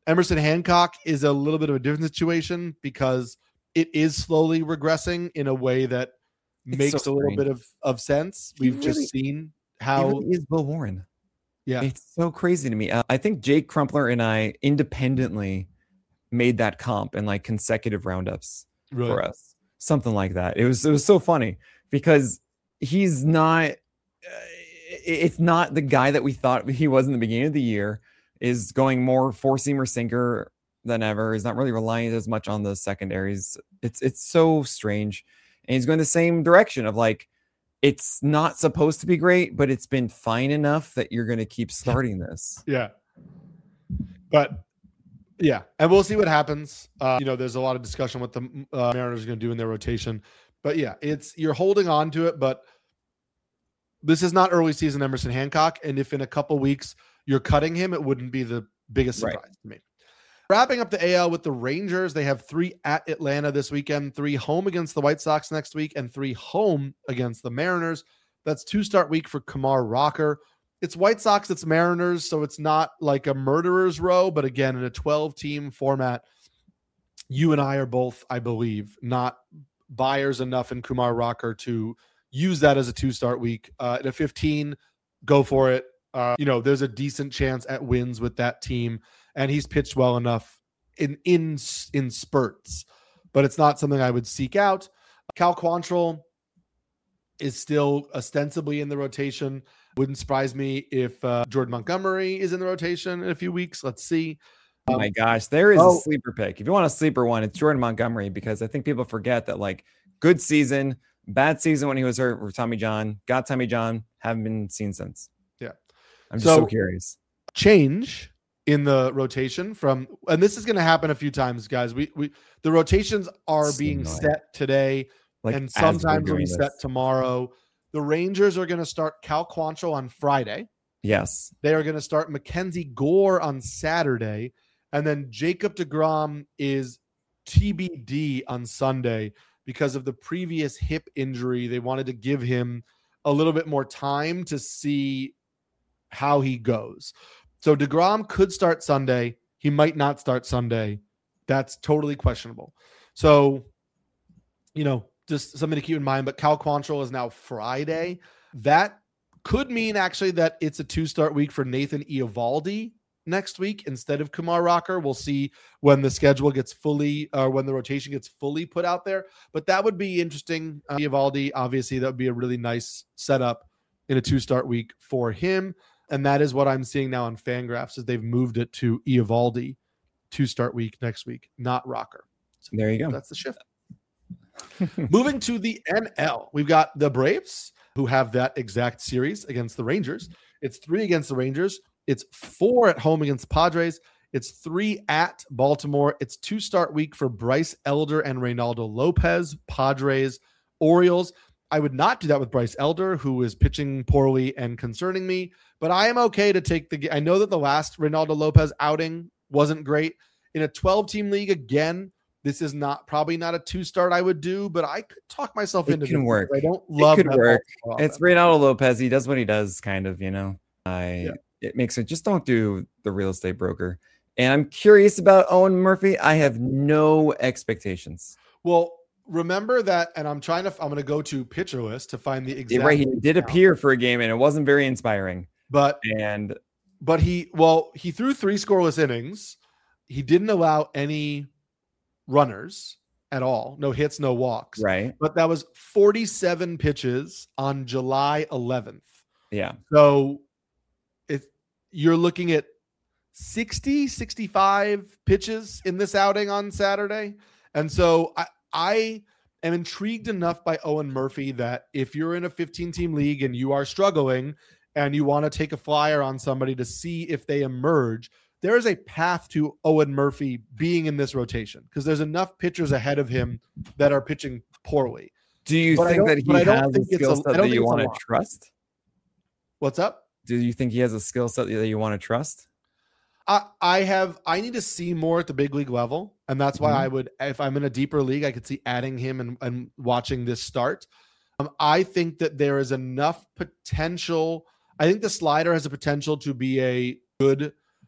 Emerson Hancock is a little bit of a different situation because it is slowly regressing in a way that It's makes so a little strange. bit of, of sense. He We've really- just seen He how really is Will Warren. yeah. It's so crazy to me. Uh, I think Jake Crumpler and I independently made that comp and like consecutive roundups Really? for us, something like that. It was it was so funny because he's not. Uh, it's not the guy that we thought he was in the beginning of the year. Is going more four seamer sinker than ever. He's not really relying as much on the secondaries. It's it's so strange, and he's going the same direction of like. It's not supposed to be great, but it's been fine enough that you're going to keep starting this. Yeah. But yeah, and we'll see what happens. Uh, you know, there's a lot of discussion what the uh, Mariners are going to do in their rotation. But yeah, it's you're holding on to it, but this is not early season Emerson Hancock. And if in a couple weeks you're cutting him, it wouldn't be the biggest surprise Right. to me. Wrapping up the A L with the Rangers, they have three at Atlanta this weekend, three home against the White Sox next week, and three home against the Mariners. That's two start week for Kumar Rocker. It's White Sox, it's Mariners, so it's not like a murderer's row, but again, in a twelve-team format, you and I are both, I believe, not buyers enough in Kumar Rocker to use that as a two-start week. Uh, at a fifteen, go for it. Uh, you know, there's a decent chance at wins with that team. And he's pitched well enough in in in spurts, but it's not something I would seek out. Cal Quantrill is still ostensibly in the rotation. Wouldn't surprise me if uh, Jordan Montgomery is in the rotation in a few weeks. Let's see. Oh my gosh, there is oh. a sleeper pick. If you want a sleeper one, it's Jordan Montgomery because I think people forget that like good season, bad season when he was hurt for Tommy John, got Tommy John, haven't been seen since. Yeah, I'm just so, so curious. Change in the rotation from, and this is going to happen a few times, guys. We we the rotations are So being annoying. set today, Like and as we're sometimes doing reset this. tomorrow. The Rangers are going to start Cal Quantrill on Friday. Yes. They are going to start Mackenzie Gore on Saturday, and then Jacob deGrom is T B D on Sunday because of the previous hip injury. They wanted to give him a little bit more time to see how he goes. So deGrom could start Sunday. He might not start Sunday. That's totally questionable. So, you know, just something to keep in mind. But Cal Quantrill is now Friday. That could mean actually that it's a two-start week for Nathan Eovaldi next week instead of Kumar Rocker. We'll see when the schedule gets fully, or when the rotation gets fully put out there. But that would be interesting. Uh, Eovaldi, obviously, that would be a really nice setup in a two-start week for him. And that is what I'm seeing now on Fangraphs is they've moved it to Eovaldi two-start week next week, not Rocker. So There you go. that's the shift. Moving to the N L, we've got the Braves who have that exact series against the Rangers. It's three against the Rangers. It's four at home against the Padres. It's three at Baltimore. It's two start week for Bryce Elder and Reynaldo Lopez, Padres, Orioles. I would not do that with Bryce Elder, who is pitching poorly and concerning me, but I am okay to take the, I know that the last Reynaldo Lopez outing wasn't great. In a twelve team league, again, this is not probably not a two start I would do, but I could talk myself It into can this work. because I don't love It could that work. Baltimore It's offense. Reynaldo Lopez. He does what he does, kind of, you know. I Yeah. It makes it just don't do the real estate broker. And I'm curious about Owen Murphy. I have no expectations. Well, remember that, and I'm trying to, I'm going to go to Pitcher List to find the Yeah, exact. right. He did count. appear for a game and it wasn't very inspiring. but And but he, well, he threw three scoreless innings. He didn't allow any runners at all. No hits, no walks. right. But that was forty-seven pitches on July eleventh. Yeah. So if you're looking at sixty, sixty-five pitches in this outing on Saturday. And so I, I am intrigued enough by Owen Murphy that if you're in a fifteen team league and you are struggling and you want to take a flyer on somebody to see if they emerge, there is a path to Owen Murphy being in this rotation because there's enough pitchers ahead of him that are pitching poorly. Do you But I think don't- that he but I don't has a think it's skill a- I set don't that think you it's a want to lot. trust? What's up? Do you think he has a skill set that you want to trust? I, I have I need to see more at the big league level, and that's why Mhm. I would, if I'm in a deeper league, I could see adding him and, and watching this start. Um, I think that there is enough potential. I think the slider has a potential to be a good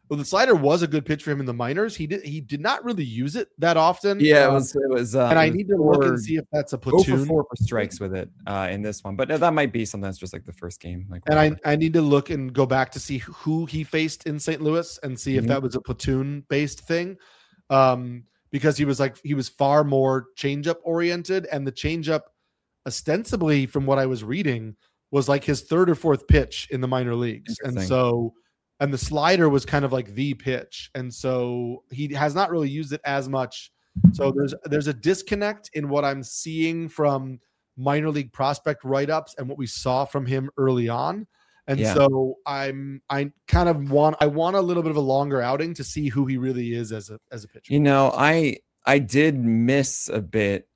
well, the slider was a good pitch for him in the minors. He did he did not really use it that often. Yeah, it um, was. It was. Uh, and it I was need to four, look and see if that's a go platoon. for four for strikes with it uh, in this one, but that might be something that's just like the first game. Like, and I, I need to look and go back to see who he faced in Saint Louis and see Mhm. if that was a platoon based thing. Um, because he was like he was far more changeup oriented, and the changeup, ostensibly from what I was reading, was like his third or fourth pitch in the minor leagues, and so and the slider was kind of like the pitch, and so he has not really used it as much. So there's there's a disconnect in what I'm seeing from minor league prospect write-ups and what we saw from him early on. And Yeah. so I'm I kind of want I want a little bit of a longer outing to see who he really is as a as a pitcher. You know, I I did miss a bit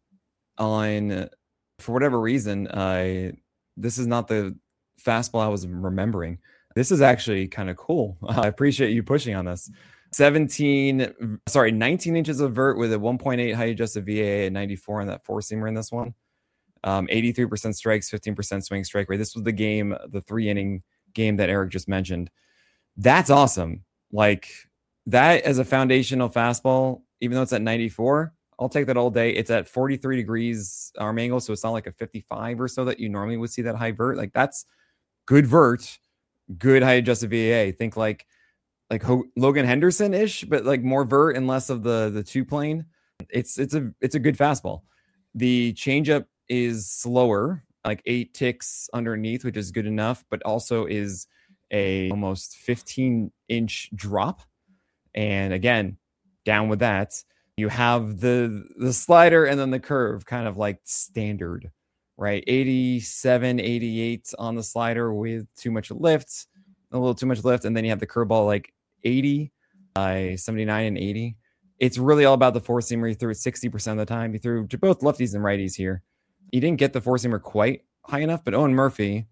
on, for whatever reason. I this is not the fastball I was remembering. This is actually kind of cool. I appreciate you pushing on this. seventeen, sorry, nineteen inches of vert with a one point eight height adjusted V A A at ninety-four on that four seamer in this one. Um, eighty-three percent strikes, fifteen percent swing strike rate. This was the game, the three inning game that Eric just mentioned. That's awesome. Like that as a foundational fastball, even though it's at ninety-four, I'll take that all day. It's at forty-three degrees arm angle, so it's not like a fifty-five or so that you normally would see that high vert. Like that's good vert, good high adjusted V A A. Think like like Ho- Logan Henderson ish, but like more vert and less of the the two plane. It's it's a it's a good fastball. The changeup is slower, like eight ticks underneath, which is good enough, but also is a almost fifteen inch drop. And again, down with that, you have the the slider and then the curve kind of like standard, right? eighty-seven, eighty-eight on the slider with too much lift, a little too much lift. And then you have the curveball like eighty, uh, seventy-nine and eighty. It's really all about the four seamer. He threw it sixty percent of the time. He threw to both lefties and righties here. He didn't get the four seamer quite high enough, but Owen Murphy,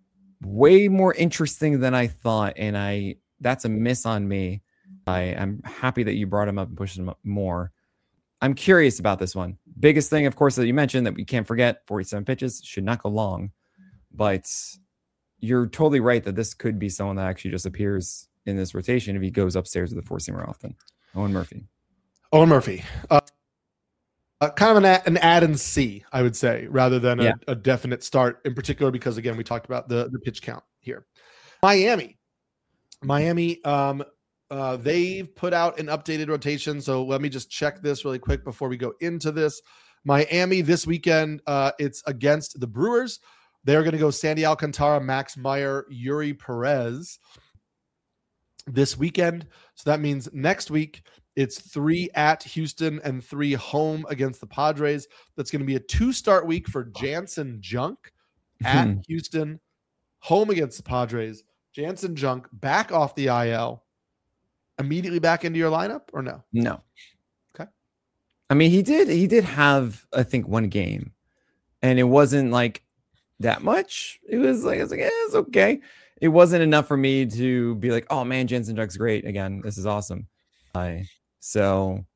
way more interesting than I thought. And I, that's a miss on me. I am happy that you brought him up and pushed him up more. I'm curious about this one. Biggest thing, of course, that you mentioned that we can't forget, forty-seven pitches should not go long, but you're totally right that this could be someone that actually just appears in this rotation if he goes upstairs with the four seamer often. Owen Murphy. Owen Murphy. Uh, Uh, kind of an, a- an add and see, I would say, rather than a, Yeah. a definite start in particular, because again, we talked about the, the pitch count here. Miami, Miami, um, uh, they've put out an updated rotation. So let me just check this really quick before we go into this. Miami this weekend, uh, it's against the Brewers. They're going to go Sandy Alcantara, Max Meyer, Yuri Perez this weekend. So that means next week, it's three at Houston and three home against the Padres. That's going to be a two-start week for Jansen Junk at Hmm. Houston, home against the Padres. Jansen Junk back off the I L, immediately back into your lineup, or no? No. Okay. I mean, he did. He did have, I think, one game, and it wasn't like that much. It was like, I was like, eh, it's okay. It wasn't enough for me to be like, oh man, Jansen Junk's great again. This is awesome. I so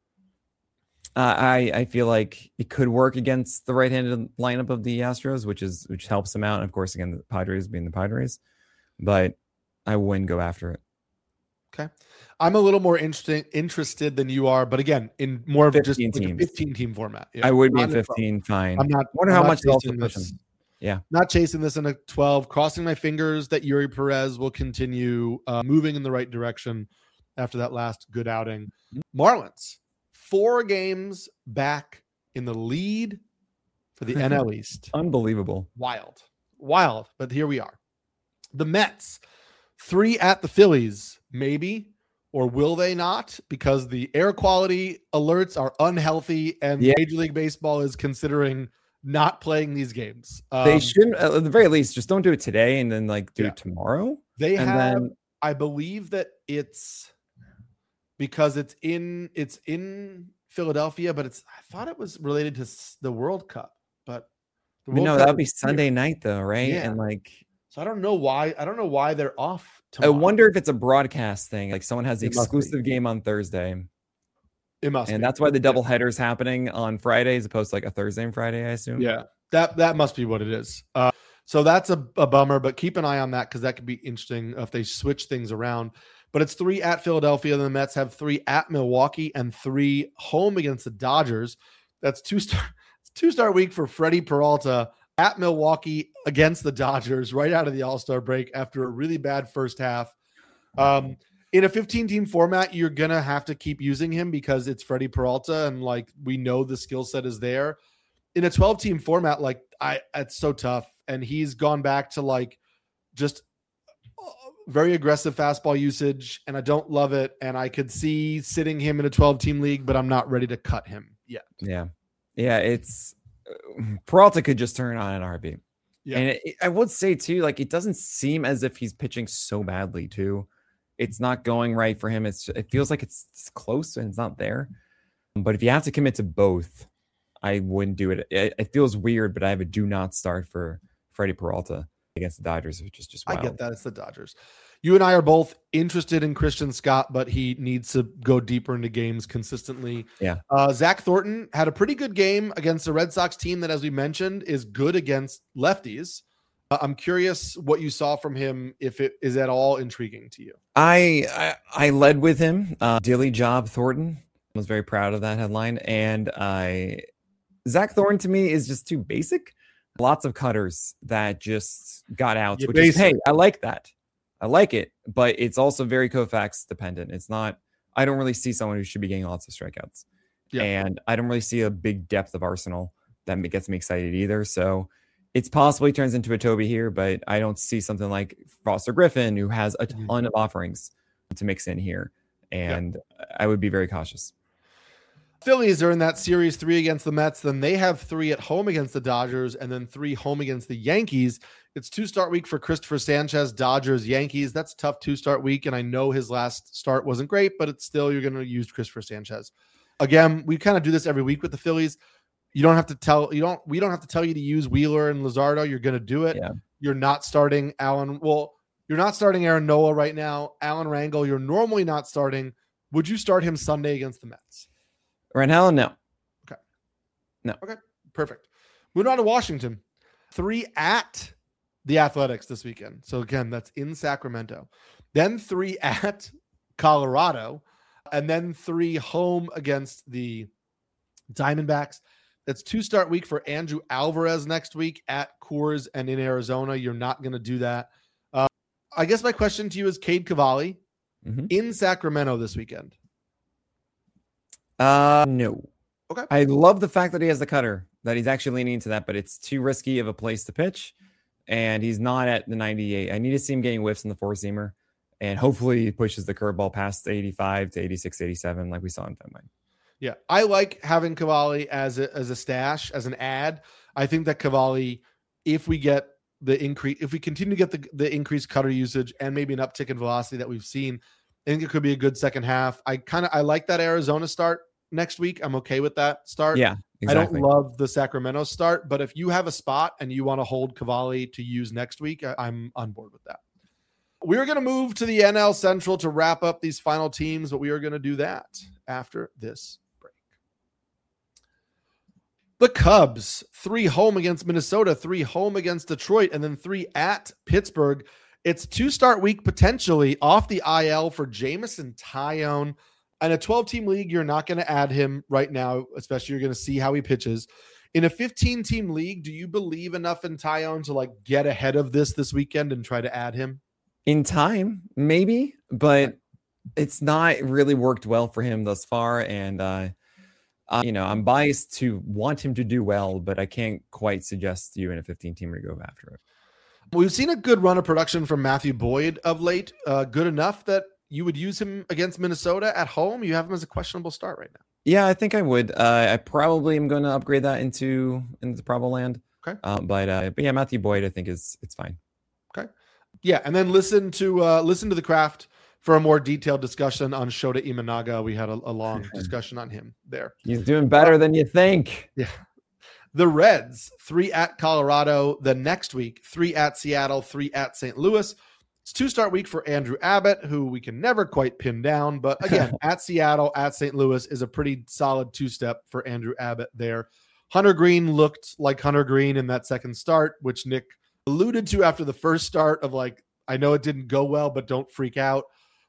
uh, I I feel like it could work against the right-handed lineup of the Astros, which is which helps them out. And of course, again, the Padres being the Padres, but I wouldn't go after it. Okay. I'm a little more interesting interested than you are, but again, in more of just fifteen like a teams. fifteen team format. Yeah. I would be in Not a- fifteen. Fine. I'm not. Wonder I'm how not much they're also chasing this. pushing. Yeah. Not chasing this in a twelve. Crossing my fingers that Yuri Perez will continue uh, moving in the right direction after that last good outing. Marlins, four games back in the lead for the N L East. Unbelievable. Wild, wild. But here we are. The Mets, three at the Phillies, maybe, or will they not? Because the air quality alerts are unhealthy, and Yeah. Major League Baseball is considering not playing these games. Um, They shouldn't, at the very least, just don't do it today and then like do Yeah. it tomorrow. They And have, then I believe that it's because it's in it's in Philadelphia, but it's I thought it was related to s- the World Cup, but the I mean, World no, Cup that would be is here. Sunday night though, right? Yeah. And like, So I don't know why. I don't know why they're off. I Tomorrow. wonder if it's a broadcast thing. Like someone has the It must be. exclusive game on Thursday, It must, and be. that's why the double header is happening on Friday as opposed to like a Thursday and Friday, I assume. Yeah, that that must be what it is. Uh, so that's a, a bummer, but keep an eye on that because that could be interesting if they switch things around. but it's three at Philadelphia. And the Mets have three at Milwaukee and three home against the Dodgers. That's two star, two start week for Freddie Peralta at Milwaukee against the Dodgers right out of the All-Star break after a really bad first half. Um, in a fifteen team format, you're going to have to keep using him because it's Freddie Peralta. And like, we know the skill set is there. In a twelve team format, like I, it's so tough. And he's gone back to like just very aggressive fastball usage. And I don't love it. And I could see sitting him in a twelve team league, but I'm not ready to cut him yet. Yeah. Yeah. It's uh, Peralta could just turn on an R B. Yeah. And it, I would say too, like, it doesn't seem as if he's pitching so badly too. It's not going right for him. It's, it feels like it's, it's close and it's not there. But if you have to commit to both, I wouldn't do it. It, it feels weird, but I have a do not start for Freddie Peralta against the Dodgers, which is just wild. I get that. It's the Dodgers. You and I are both interested in Christian Scott, but he needs to go deeper into games consistently. Yeah. Uh, Zach Thornton had a pretty good game against the Red Sox team that, as we mentioned, is good against lefties. Uh, I'm curious what you saw from him, if it is at all intriguing to you. I I, I led with him. Uh, Dilly Job Thornton. I was very proud of that headline. And I Zach Thornton to me is just too basic. Lots of cutters that just got outs, You're which basic. is, hey, I like that. I like it, but it's also very Koufax dependent. It's not, I don't really see someone who should be getting lots of strikeouts. Yeah. And I don't really see a big depth of arsenal that gets me excited either. So it's possibly turns into a Toby here, but I don't see something like Foster Griffin, who has a ton mm-hmm. of offerings to mix in here. And yeah. I would be very cautious. Phillies are in that series three against the Mets. Then they have three at home against the Dodgers and then three home against the Yankees. It's two start week for Christopher Sanchez, Dodgers, Yankees. That's a tough two start week. And I know his last start wasn't great, but it's still, you're going to use Christopher Sanchez. Again, we kind of do this every week with the Phillies. You don't have to tell, you don't, we don't have to tell you to use Wheeler and Luzardo. You're going to do it. Yeah. You're not starting Alan. Well, you're not starting Aaron Nola right now. Alan Rangel, you're normally not starting. Would you start him Sunday against the Mets? Rangel, no. Okay. No. Okay. Perfect. Moving on to Washington. Three at the Athletics this weekend. So again, that's in Sacramento. Then three at Colorado. And then three home against the Diamondbacks. That's two start week for Andrew Alvarez next week at Coors and in Arizona. You're not going to do that. Uh, I guess my question to you is Cade Cavalli mm-hmm. in Sacramento this weekend. Uh, no. Okay. I love the fact that he has the cutter, that he's actually leaning into that, but it's too risky of a place to pitch. And he's not at the ninety-eight. I need to see him getting whiffs in the four seamer. And hopefully he pushes the curveball past eighty-five to eighty-six, eighty-seven, like we saw in Fenway. Yeah. I like having Cavalli as a, as a stash, as an ad. I think that Cavalli, if we get the increase, if we continue to get the, the increased cutter usage and maybe an uptick in velocity that we've seen, I think it could be a good second half. I kind of, I like that Arizona start next week. I'm okay with that start. Yeah, exactly. I don't love the Sacramento start, but if you have a spot and you want to hold Cavalli to use next week, I, I'm on board with that. We're going to move to the N L Central to wrap up these final teams, but we are going to do that after this break. The Cubs, three home against Minnesota, three home against Detroit, and then three at Pittsburgh. It's two start week potentially off the I L for Jameson Taillon. In a twelve team league, you're not going to add him right now, especially you're going to see how he pitches. In a fifteen team league, do you believe enough in Taillon to like get ahead of this this weekend and try to add him? In time, maybe, but it's not really worked well for him thus far. And, uh, uh, you know, I'm biased to want him to do well, but I can't quite suggest you in a fifteen team to go after it. We've seen a good run of production from Matthew Boyd of late. Uh, good enough that you would use him against Minnesota at home. You have him as a questionable start right now. Yeah, I think I would. Uh, I probably am going to upgrade that into into Bravo land. Okay, uh, but uh, but yeah, Matthew Boyd, I think is it's fine. Okay, yeah, and then listen to uh, listen to the Craft for a more detailed discussion on Shota Imanaga. We had a, a long discussion on him there. He's doing better uh, than you think. Yeah. The Reds, three at Colorado. The next week, three at Seattle, three at Saint Louis. It's two start week for Andrew Abbott, who we can never quite pin down. But again, at Seattle, at Saint Louis is a pretty solid two-step for Andrew Abbott there. Hunter Green looked like Hunter Green in that second start, which Nick alluded to after the first start of like, I know it didn't go well, but don't freak out.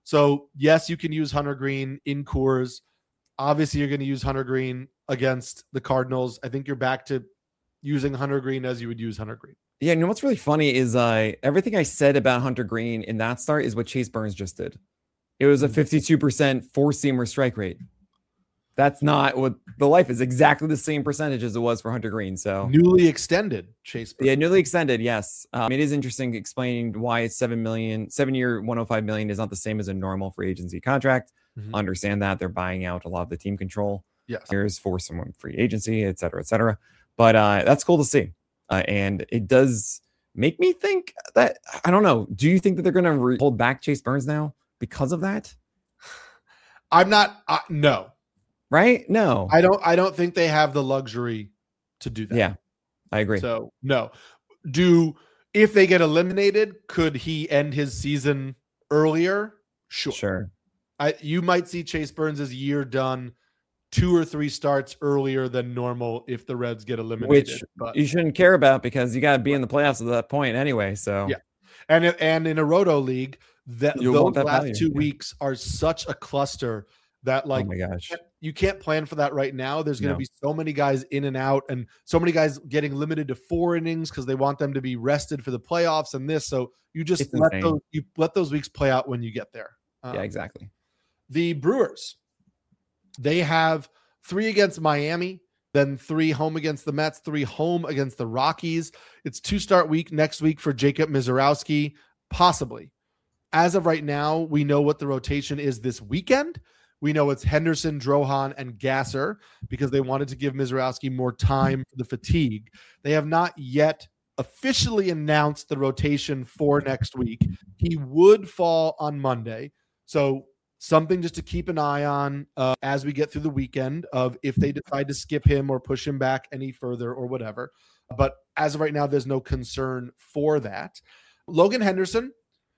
So yes, you can use Hunter Green in Coors. Obviously, you're going to use Hunter Green against the Cardinals. I think you're back to using Hunter Green as you would use Hunter Green. Yeah, you know what's really funny is uh, everything I said about Hunter Green in that start is what Chase Burns just did. It was a fifty-two percent four-seamer strike rate. That's not what the life is. Exactly the same percentage as it was for Hunter Green. So newly extended Chase Burns. Yeah, newly extended. Yes. Um, it is interesting explaining why it's seven million, seven year, one hundred five million is not the same as a normal free agency contract. Mm-hmm. Understand that they're buying out a lot of the team control. Yes. Here's for someone free agency, et cetera, et cetera. But uh, that's cool to see. Uh, and it does make me think that, I don't know. Do you think that they're going to re- hold back Chase Burns now because of that? I'm not. Uh, no. Right? No. I don't. I don't think they have the luxury to do that. Yeah, I agree. So no. Do if they get eliminated, could he end his season earlier? Sure. Sure. I you might see Chase Burns' year done two or three starts earlier than normal if the Reds get eliminated. Which but you shouldn't care about because you got to be in the playoffs at that point anyway. So yeah, and and in a Roto league, that You'll those that last value. two yeah. weeks are such a cluster that like oh my gosh, you can't plan for that right now. There's going to No. be so many guys in and out, and so many guys getting limited to four innings because they want them to be rested for the playoffs and this. So you just It's let insane. those you let those weeks play out when you get there. Um, yeah, exactly. The Brewers, they have three against Miami, then three home against the Mets, three home against the Rockies. It's two start week next week for Jacob Mizorowski, possibly. As of right now, we know what the rotation is this weekend. We know it's Henderson, Drohan, and Gasser because they wanted to give Mizorowski more time for the fatigue. They have not yet officially announced the rotation for next week. He would fall on Monday. So something just to keep an eye on uh, as we get through the weekend of if they decide to skip him or push him back any further or whatever. But as of right now, there's no concern for that. Logan Henderson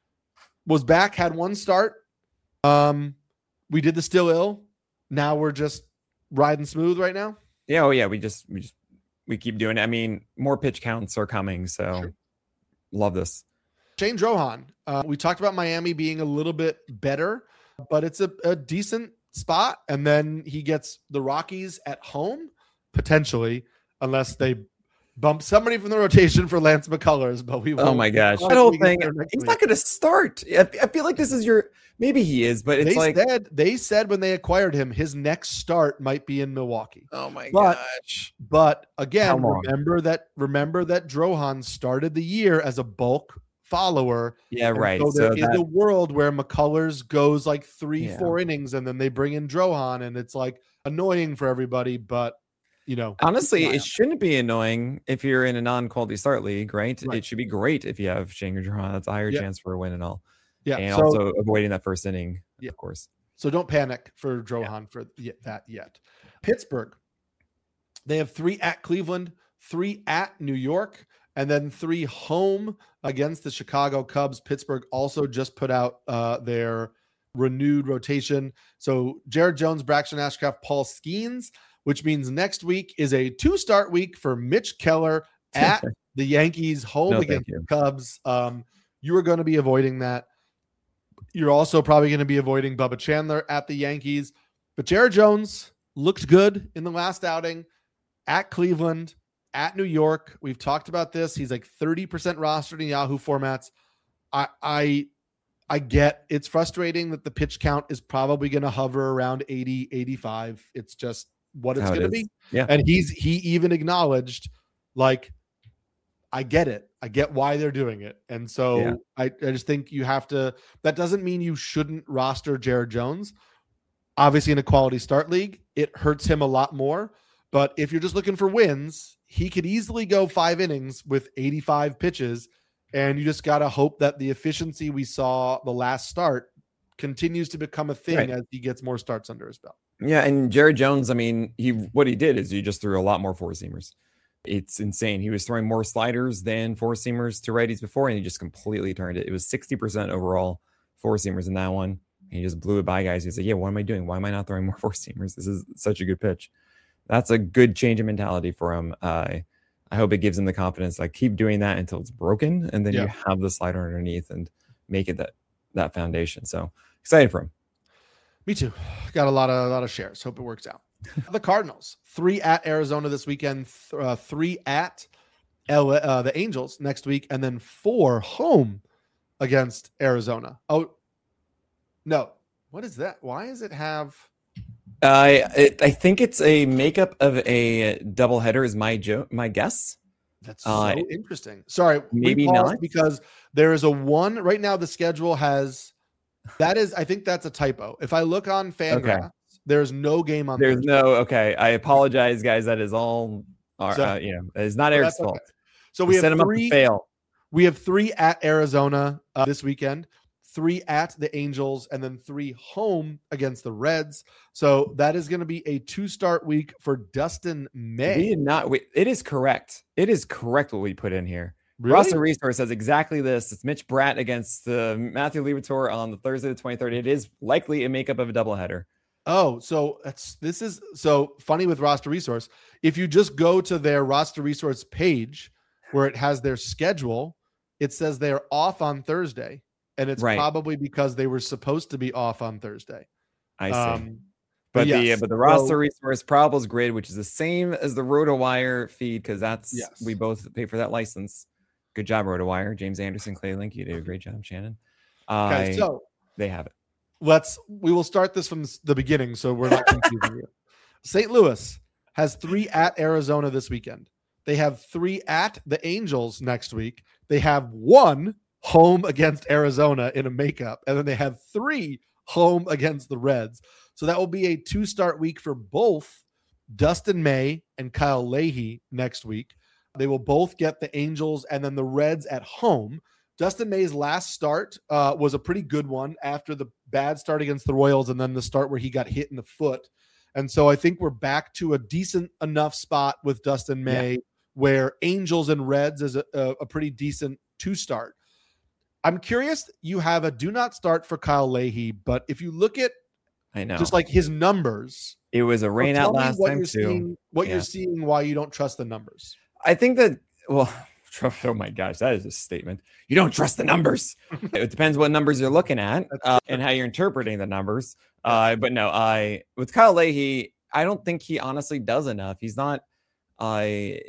was back, had one start. Um, we did the still ill. Now we're just riding smooth right now. Yeah. Oh yeah. We just, we just, we keep doing it. I mean, more pitch counts are coming. So Sure. Love this. Shane Drohan. Uh, we talked about Miami being a little bit better, but it's a, a decent spot. And then he gets the Rockies at home, potentially, unless they bump somebody from the rotation for Lance McCullers. But we Oh won't- my gosh. we'll That whole get thing, there next he's week. not going to start. I I feel like this is your, maybe he is, but it's They like, said they said when they acquired him, his next start might be in Milwaukee. oh my But- gosh. But How again, long? remember that remember that Drohan started the year as a bulk follower. Yeah, And right. So there So is that, a world where McCullers goes like three, Yeah. four innings, and then they bring in Drohan, and it's like annoying for everybody. But you know, honestly, keep an eye it shouldn't be annoying if you're in a non-quality start league, right? Right. It should be great if you have Shane Drohan. That's a higher Yeah. chance for a win and all. yeah. And so, also avoiding that first inning, Yeah. of course. so don't panic for Drohan for y- that yet. Pittsburgh, they have three at Cleveland, three at New York, and then three home against the Chicago Cubs. Pittsburgh also just put out uh, their renewed rotation. So Jared Jones, Braxton Ashcraft, Paul Skeens, which means next week is a two-start week for Mitch Keller at the Yankees, home No, thank against you. the Cubs. Um, you are going to be avoiding that. You're also probably going to be avoiding Bubba Chandler at the Yankees. But Jared Jones looked good in the last outing at Cleveland, at New York. We've talked about this. He's like thirty percent rostered in Yahoo formats. I I I get it's frustrating that the pitch count is probably going to hover around eighty, eighty-five. It's just what it's How it going to is. be. Yeah. And he's he even acknowledged, like, I get it. I get why they're doing it. And so Yeah. I, I just think you have to, that doesn't mean you shouldn't roster Jared Jones. Obviously in a quality start league, it hurts him a lot more. But if you're just looking for wins, he could easily go five innings with eighty-five pitches. And you just got to hope that the efficiency we saw the last start continues to become a thing Right. as he gets more starts under his belt. Yeah, and Jared Jones, I mean, he what he did is he just threw a lot more four seamers. It's insane. He was throwing more sliders than four seamers to righties before, and he just completely turned it. It was sixty percent overall four seamers in that one. And he just blew it by guys. He's like, yeah, what am I doing? Why am I not throwing more four seamers? This is such a good pitch. That's a good change of mentality for him. Uh, I hope it gives him the confidence. Like, keep doing that until it's broken, and then Yeah. you have the slider underneath and make it that that foundation. So excited for him. Me too. Got a lot of a lot of shares. Hope it works out. The Cardinals, three at Arizona this weekend, th- uh, three at L- uh, the Angels next week, and then four home against Arizona. Oh, no. What is that? Why does it have... I it, I think it's a makeup of a doubleheader is my jo- my guess. That's so uh, interesting. Sorry, maybe not, because there is a one right now. The schedule has that is I think that's a typo. If I look on Fangraphs, okay. There's no game on. There's Thursday. no okay. I apologize, guys. That is all. Our, so, uh, you know, it's not Eric's fault. Okay. So we, we have set three. Him up to fail. We have three at Arizona uh, this weekend. Three at the Angels, and then three home against the Reds. So that is going to be a two-start week for Dustin May. We did not. We, it is correct. It is correct what we put in here. Really? Roster Resource says exactly this. It's Mitch Bratt against uh, Matthew Liberatore on the Thursday the twenty-third. It is likely a makeup of a doubleheader. Oh, so that's this is so funny with Roster Resource. If you just go to their Roster Resource page where it has their schedule, it says they're off on Thursday. And it's right. probably because they were supposed to be off on Thursday. I see. Um, but but yes, the but the roster so, resource probables grid, which is the same as the RotoWire feed, because that's yes. we both pay for that license. Good job, RotoWire. James Anderson, Clay Link, you did a great job, Shannon. Okay, I, so they have it. Let's we will start this from the beginning, so we're not confusing you. Saint Louis has three at Arizona this weekend. They have three at the Angels next week. They have one home against Arizona in a makeup, and then they have three home against the Reds. So that will be a two-start week for both Dustin May and Kyle Leahy next week. They will both get the Angels and then the Reds at home. Dustin May's last start uh, was a pretty good one after the bad start against the Royals and then the start where he got hit in the foot. And so I think we're back to a decent enough spot with Dustin May yeah. where Angels and Reds is a, a, a pretty decent two-start. I'm curious, you have a do not start for Kyle Leahy, but if you look at I know just like his numbers, it was a rain out last time you're too. Seeing, what yeah. you're seeing, why you don't trust the numbers. I think that, well, oh my gosh, that is a statement. You don't trust the numbers. It depends what numbers you're looking at uh, and how you're interpreting the numbers. Uh, but no, I with Kyle Leahy, I don't think he honestly does enough. He's not, uh,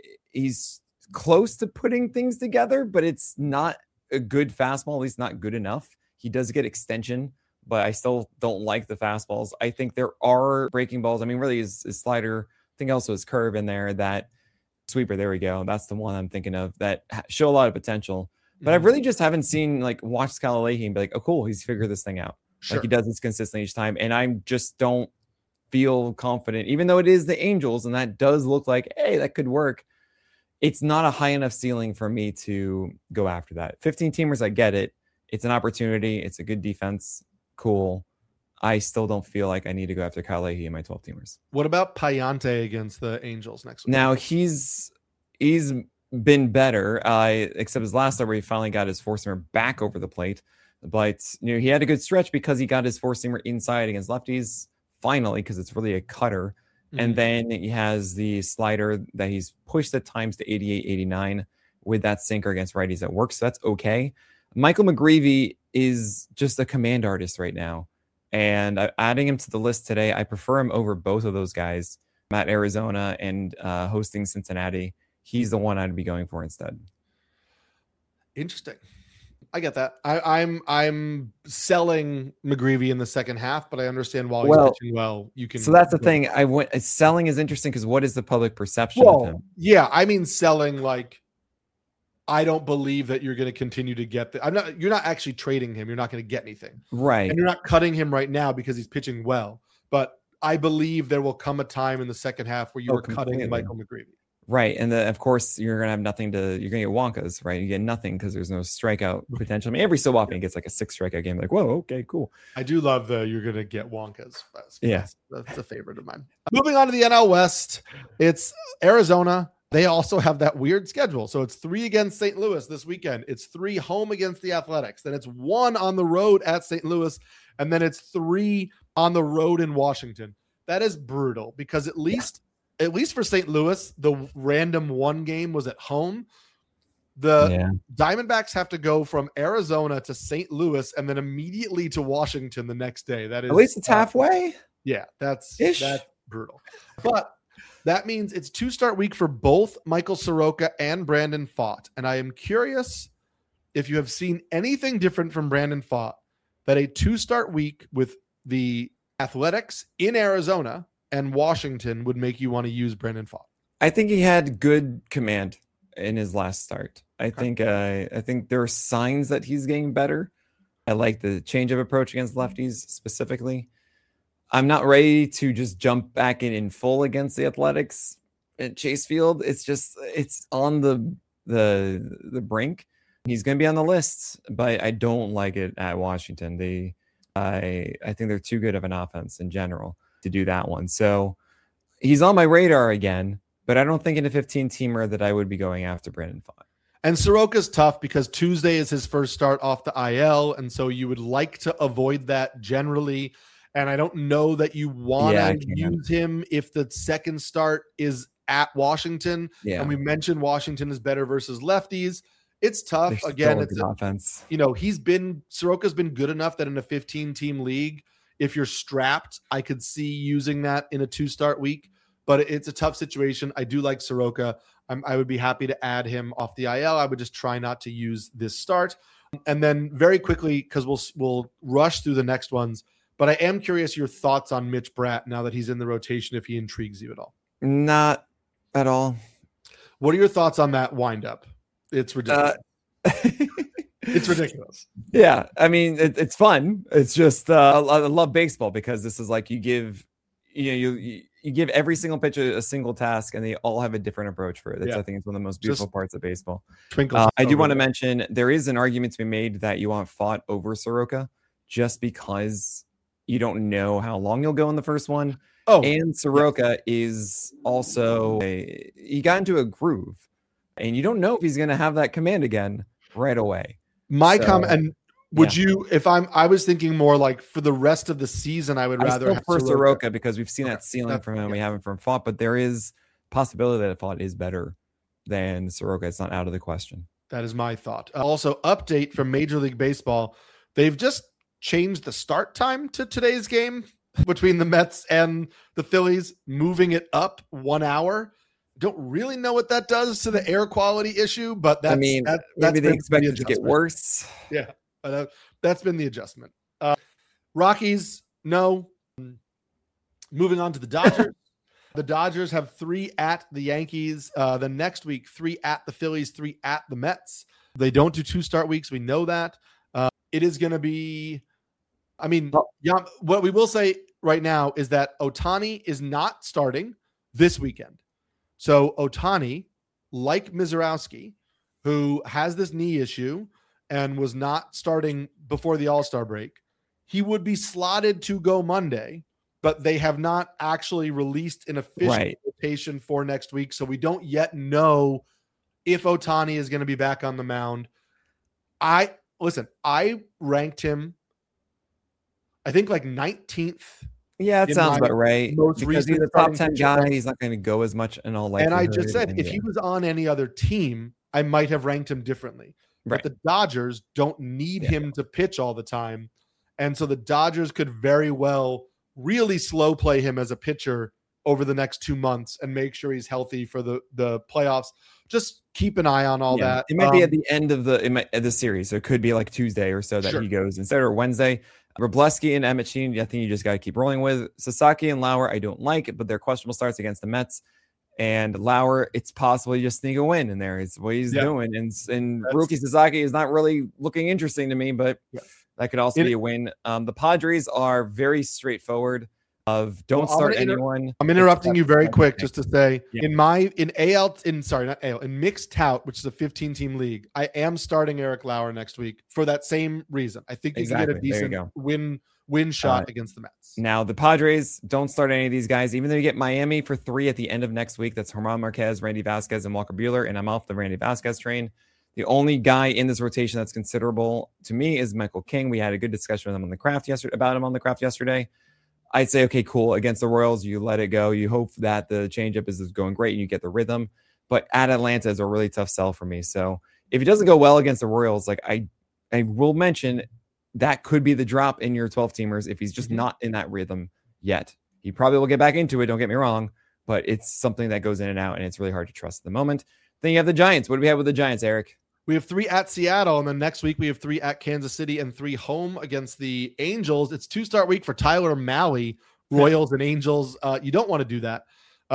he's close to putting things together, but it's not a good fastball, at least not good enough. He does get extension, but I still don't like the fastballs. I think there are breaking balls. I mean, really his, his slider, I think also his curve in there, that sweeper. There we go. That's the one I'm thinking of that show a lot of potential, but mm-hmm. I really just haven't seen like watch Kyle Leahy and be like, oh, cool. He's figured this thing out. Sure. Like he does this consistently each time. And I just don't feel confident, even though it is the Angels. And that does look like, hey, that could work. It's not a high enough ceiling for me to go after that. fifteen teamers, I get it. It's an opportunity. It's a good defense. Cool. I still don't feel like I need to go after Kyle Leahy in my twelve teamers. What about Payante against the Angels next week? Now he's he's been better, uh, except his last start where he finally got his four-seamer back over the plate. But you know, he had a good stretch because he got his four-seamer inside against lefties finally, because it's really a cutter. And then he has the slider that he's pushed at times to eighty-eight, eighty-nine with that sinker against righties that works. So that's okay. Michael McGreevy is just a command artist right now. And I'm adding him to the list today. I prefer him over both of those guys, Matt Arizona and uh, hosting Cincinnati. He's the one I'd be going for instead. Interesting. I get that. I, I'm I'm selling McGreevy in the second half, but I understand while he's well, pitching well, you can. So that's the thing. I went selling is interesting because what is the public perception well, of him? Yeah, I mean selling like I don't believe that you're going to continue to get the. I'm not. You're not actually trading him. You're not going to get anything, right? And you're not cutting him right now because he's pitching well. But I believe there will come a time in the second half where you oh, are cutting Michael McGreevy. Right. And the, of course, you're going to have nothing to, you're going to get Wonkas, right? You get nothing because there's no strikeout potential. I mean, every so often he gets like a six strikeout game. Like, whoa, okay, cool. I do love the you're going to get Wonkas. That's, yeah. That's, that's a favorite of mine. Moving on to the N L West, it's Arizona. They also have that weird schedule. So it's three against Saint Louis this weekend. It's three home against the Athletics. Then it's one on the road at Saint Louis. And then it's three on the road in Washington. That is brutal because at least, yeah. at least for Saint Louis, the random one game was at home. The Yeah. Diamondbacks have to go from Arizona to Saint Louis and then immediately to Washington the next day. That is At least it's uh, halfway. Yeah, that's Ish. that's brutal. But that means it's two-start week for both Michael Soroka and Brandon Pfaadt. And I am curious if you have seen anything different from Brandon Pfaadt, that a two-start week with the Athletics in Arizona and Washington would make you want to use Brandon Pfaadt. I think he had good command in his last start. I think uh, I think there are signs that he's getting better. I like the change of approach against lefties specifically. I'm not ready to just jump back in in full against the Athletics at Chase Field. It's just it's on the the the brink. He's going to be on the list, but I don't like it at Washington. They I I think they're too good of an offense in general to do that one. So he's on my radar again, but I don't think in a fifteen-teamer that I would be going after Brandon Pfaadt. And Soroka's tough because Tuesday is his first start off the I L, and so you would like to avoid that generally. And I don't know that you want Yeah, I to can't. use him if the second start is at Washington. Yeah. And we mentioned Washington is better versus lefties. It's tough. They're still Again, a it's good a, offense. you know, he's been Soroka's been good enough that in a fifteen-team league, if you're strapped, I could see using that in a two-start week. But it's a tough situation. I do like Soroka. I'm, I would be happy to add him off the I L. I would just try not to use this start. And then very quickly, because we'll we'll rush through the next ones. But I am curious your thoughts on Mitch Bratt now that he's in the rotation, if he intrigues you at all. Not at all. What are your thoughts on that windup? It's ridiculous. Uh, it's ridiculous. Yeah, I mean, it, it's fun. It's just uh, I love baseball because this is like you give, you know, you you give every single pitcher a single task, and they all have a different approach for it. That's Yeah. I think it's one of the most beautiful Just parts of baseball. Twinkles. Uh, I do over want to it. mention there is an argument to be made that you want Pfaadt over Soroka just because you don't know how long you'll go in the first one. Oh, And Soroka is also a, he got into a groove, and you don't know if he's going to have that command again right away. my so, comment. And would you, if I'm, I was thinking more like for the rest of the season, I would I rather still have prefer Soroka. Soroka because we've seen Okay, that ceiling that's- from him. yeah. We haven't from Pfaadt, but there is possibility that Pfaadt is better than Soroka. It's not out of the question. That is my thought. Uh, also, update from Major League Baseball. They've just changed the start time to today's game between the Mets and the Phillies, moving it up one hour. Don't really know what that does to the air quality issue, but that's, I mean, that, that's maybe they been expect the it to get adjustment. worse. Yeah, but uh, that's been the adjustment. Uh, Rockies, no. Moving on to the Dodgers. The Dodgers have three at the Yankees. Uh, the next week, three at the Phillies, three at the Mets. They don't do two start weeks. We know that. Uh, it is going to be, I mean, Well- yeah, what we will say right now is that Ohtani is not starting this weekend. So Ohtani, like Mizorowski, who has this knee issue and was not starting before the All-Star break, he would be slotted to go Monday, but they have not actually released an official Right. rotation for next week. So we don't yet know if Ohtani is going to be back on the mound. I listen, I ranked him, I think like nineteenth. Yeah, it in sounds my about right. most Because recent he's a top starting ten pitcher guy. rank. He's not going to go as much in all And likelihood. I just said, and if yeah. he was on any other team, I might have ranked him differently. Right. But the Dodgers don't need Yeah. him to pitch all the time. And so the Dodgers could very well really slow play him as a pitcher over the next two months and make sure he's healthy for the, the playoffs. Just keep an eye on all Yeah, that. It might be Um, at the end of the it might, of the series, so it could be like Tuesday or so that Sure. he goes instead, or Wednesday. Robleski and Emmett Sheehan, I think you just got to keep rolling with. Sasaki and Lauer, I don't like, but they're questionable starts against the Mets. And Lauer, it's possible you just sneak a win in there. It's what he's Yeah. doing. And and That's- rookie Sasaki is not really looking interesting to me, but Yeah. that could also It- be a win. Um, the Padres are very straightforward. Of don't Well, I'm start gonna inter- anyone. I'm interrupting you very except- quick just to say Yeah. in my in A L in sorry not A L in mixed tout, which is a fifteen team league, I am starting Eric Lauer next week for that same reason. I think you Exactly. can There get you a decent go. win win shot Uh, against the Mets. Now, the Padres don't start any of these guys, even though you get Miami for three at the end of next week. That's Germán Marquez, Randy Vasquez, and Walker Buehler. And I'm off the Randy Vasquez train. The only guy in this rotation that's considerable to me is Michael King. We had a good discussion with him on the craft yesterday about him on the craft yesterday. I'd say, okay, cool. Against the Royals, you let it go. You hope that the changeup is, is going great and you get the rhythm. But at Atlanta is a really tough sell for me. So if it doesn't go well against the Royals, like I, I will mention that could be the drop in your twelve teamers if he's just mm-hmm. not in that rhythm yet. He probably will get back into it. Don't get me wrong, but it's something that goes in and out, and it's really hard to trust at the moment. Then you have the Giants. What do we have with the Giants, Eric? We have three at Seattle, and then next week we have three at Kansas City and three home against the Angels. It's two-start week for Tyler Mahle, Royals and Angels. Uh, you don't want to do that. Uh,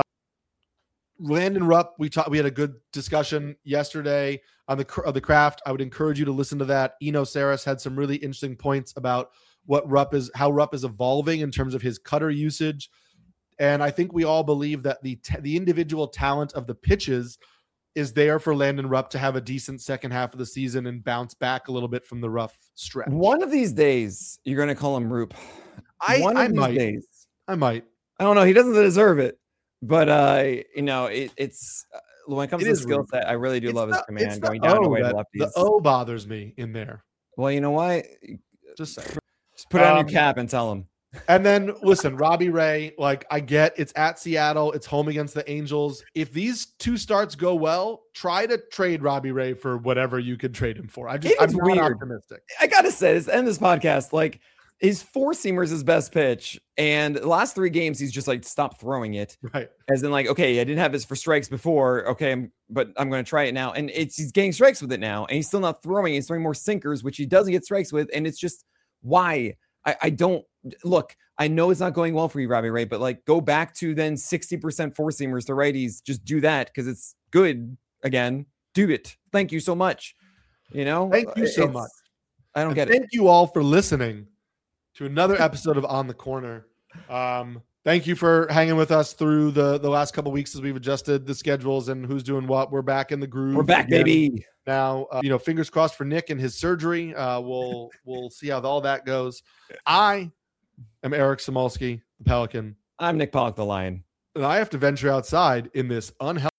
Landon Rupp, we talked. We had a good discussion yesterday on the of the craft. I would encourage you to listen to that. Eno Saris had some really interesting points about what Rupp is, how Rupp is evolving in terms of his cutter usage, and I think we all believe that the t- the individual talent of the pitches is there for Landon Rupp to have a decent second half of the season and bounce back a little bit from the rough stretch. One of these days, you're going to call him Rupp. I, One of I these might. days. I might. I don't know. He doesn't deserve it. But, uh, you know, it, it's uh, when it comes it to skill Rupp. set, I really do it's love the, his command going o down away that, to lefties. The O bothers me in there. Well, you know what? Just say. Just put it um, on your cap and tell him. And then listen, Robbie Ray, like I get it's at Seattle, it's home against the Angels. If these two starts go well, try to trade Robbie Ray for whatever you could trade him for. I just I'm not weird. optimistic. I gotta say, this end this podcast, like his four seamer's his best pitch, and the last three games he's just like stopped throwing it. Right. As in, like, okay, I didn't have this for strikes before. Okay, I'm, but I'm going to try it now, and it's he's getting strikes with it now, and he's still not throwing. He's throwing more sinkers, which he doesn't get strikes with, and it's just why I, I don't look. I know it's not going well for you, Robbie Ray, but like go back to then sixty percent four seamers to righties. Just do that because it's good again. Do it. Thank you so much. You know, thank you so it's, much. I don't and get thank it. Thank you all for listening to another episode of On the Corner. Um, thank you for hanging with us through the, the last couple of weeks as we've adjusted the schedules and who's doing what. We're back in the groove. We're back, again. baby. Now, uh, you know, fingers crossed for Nick and his surgery. Uh, we'll we'll see how all that goes. I am Eric Samolsky, the Pelican. I'm Nick Pollock, the Lion. And I have to venture outside in this unhealthy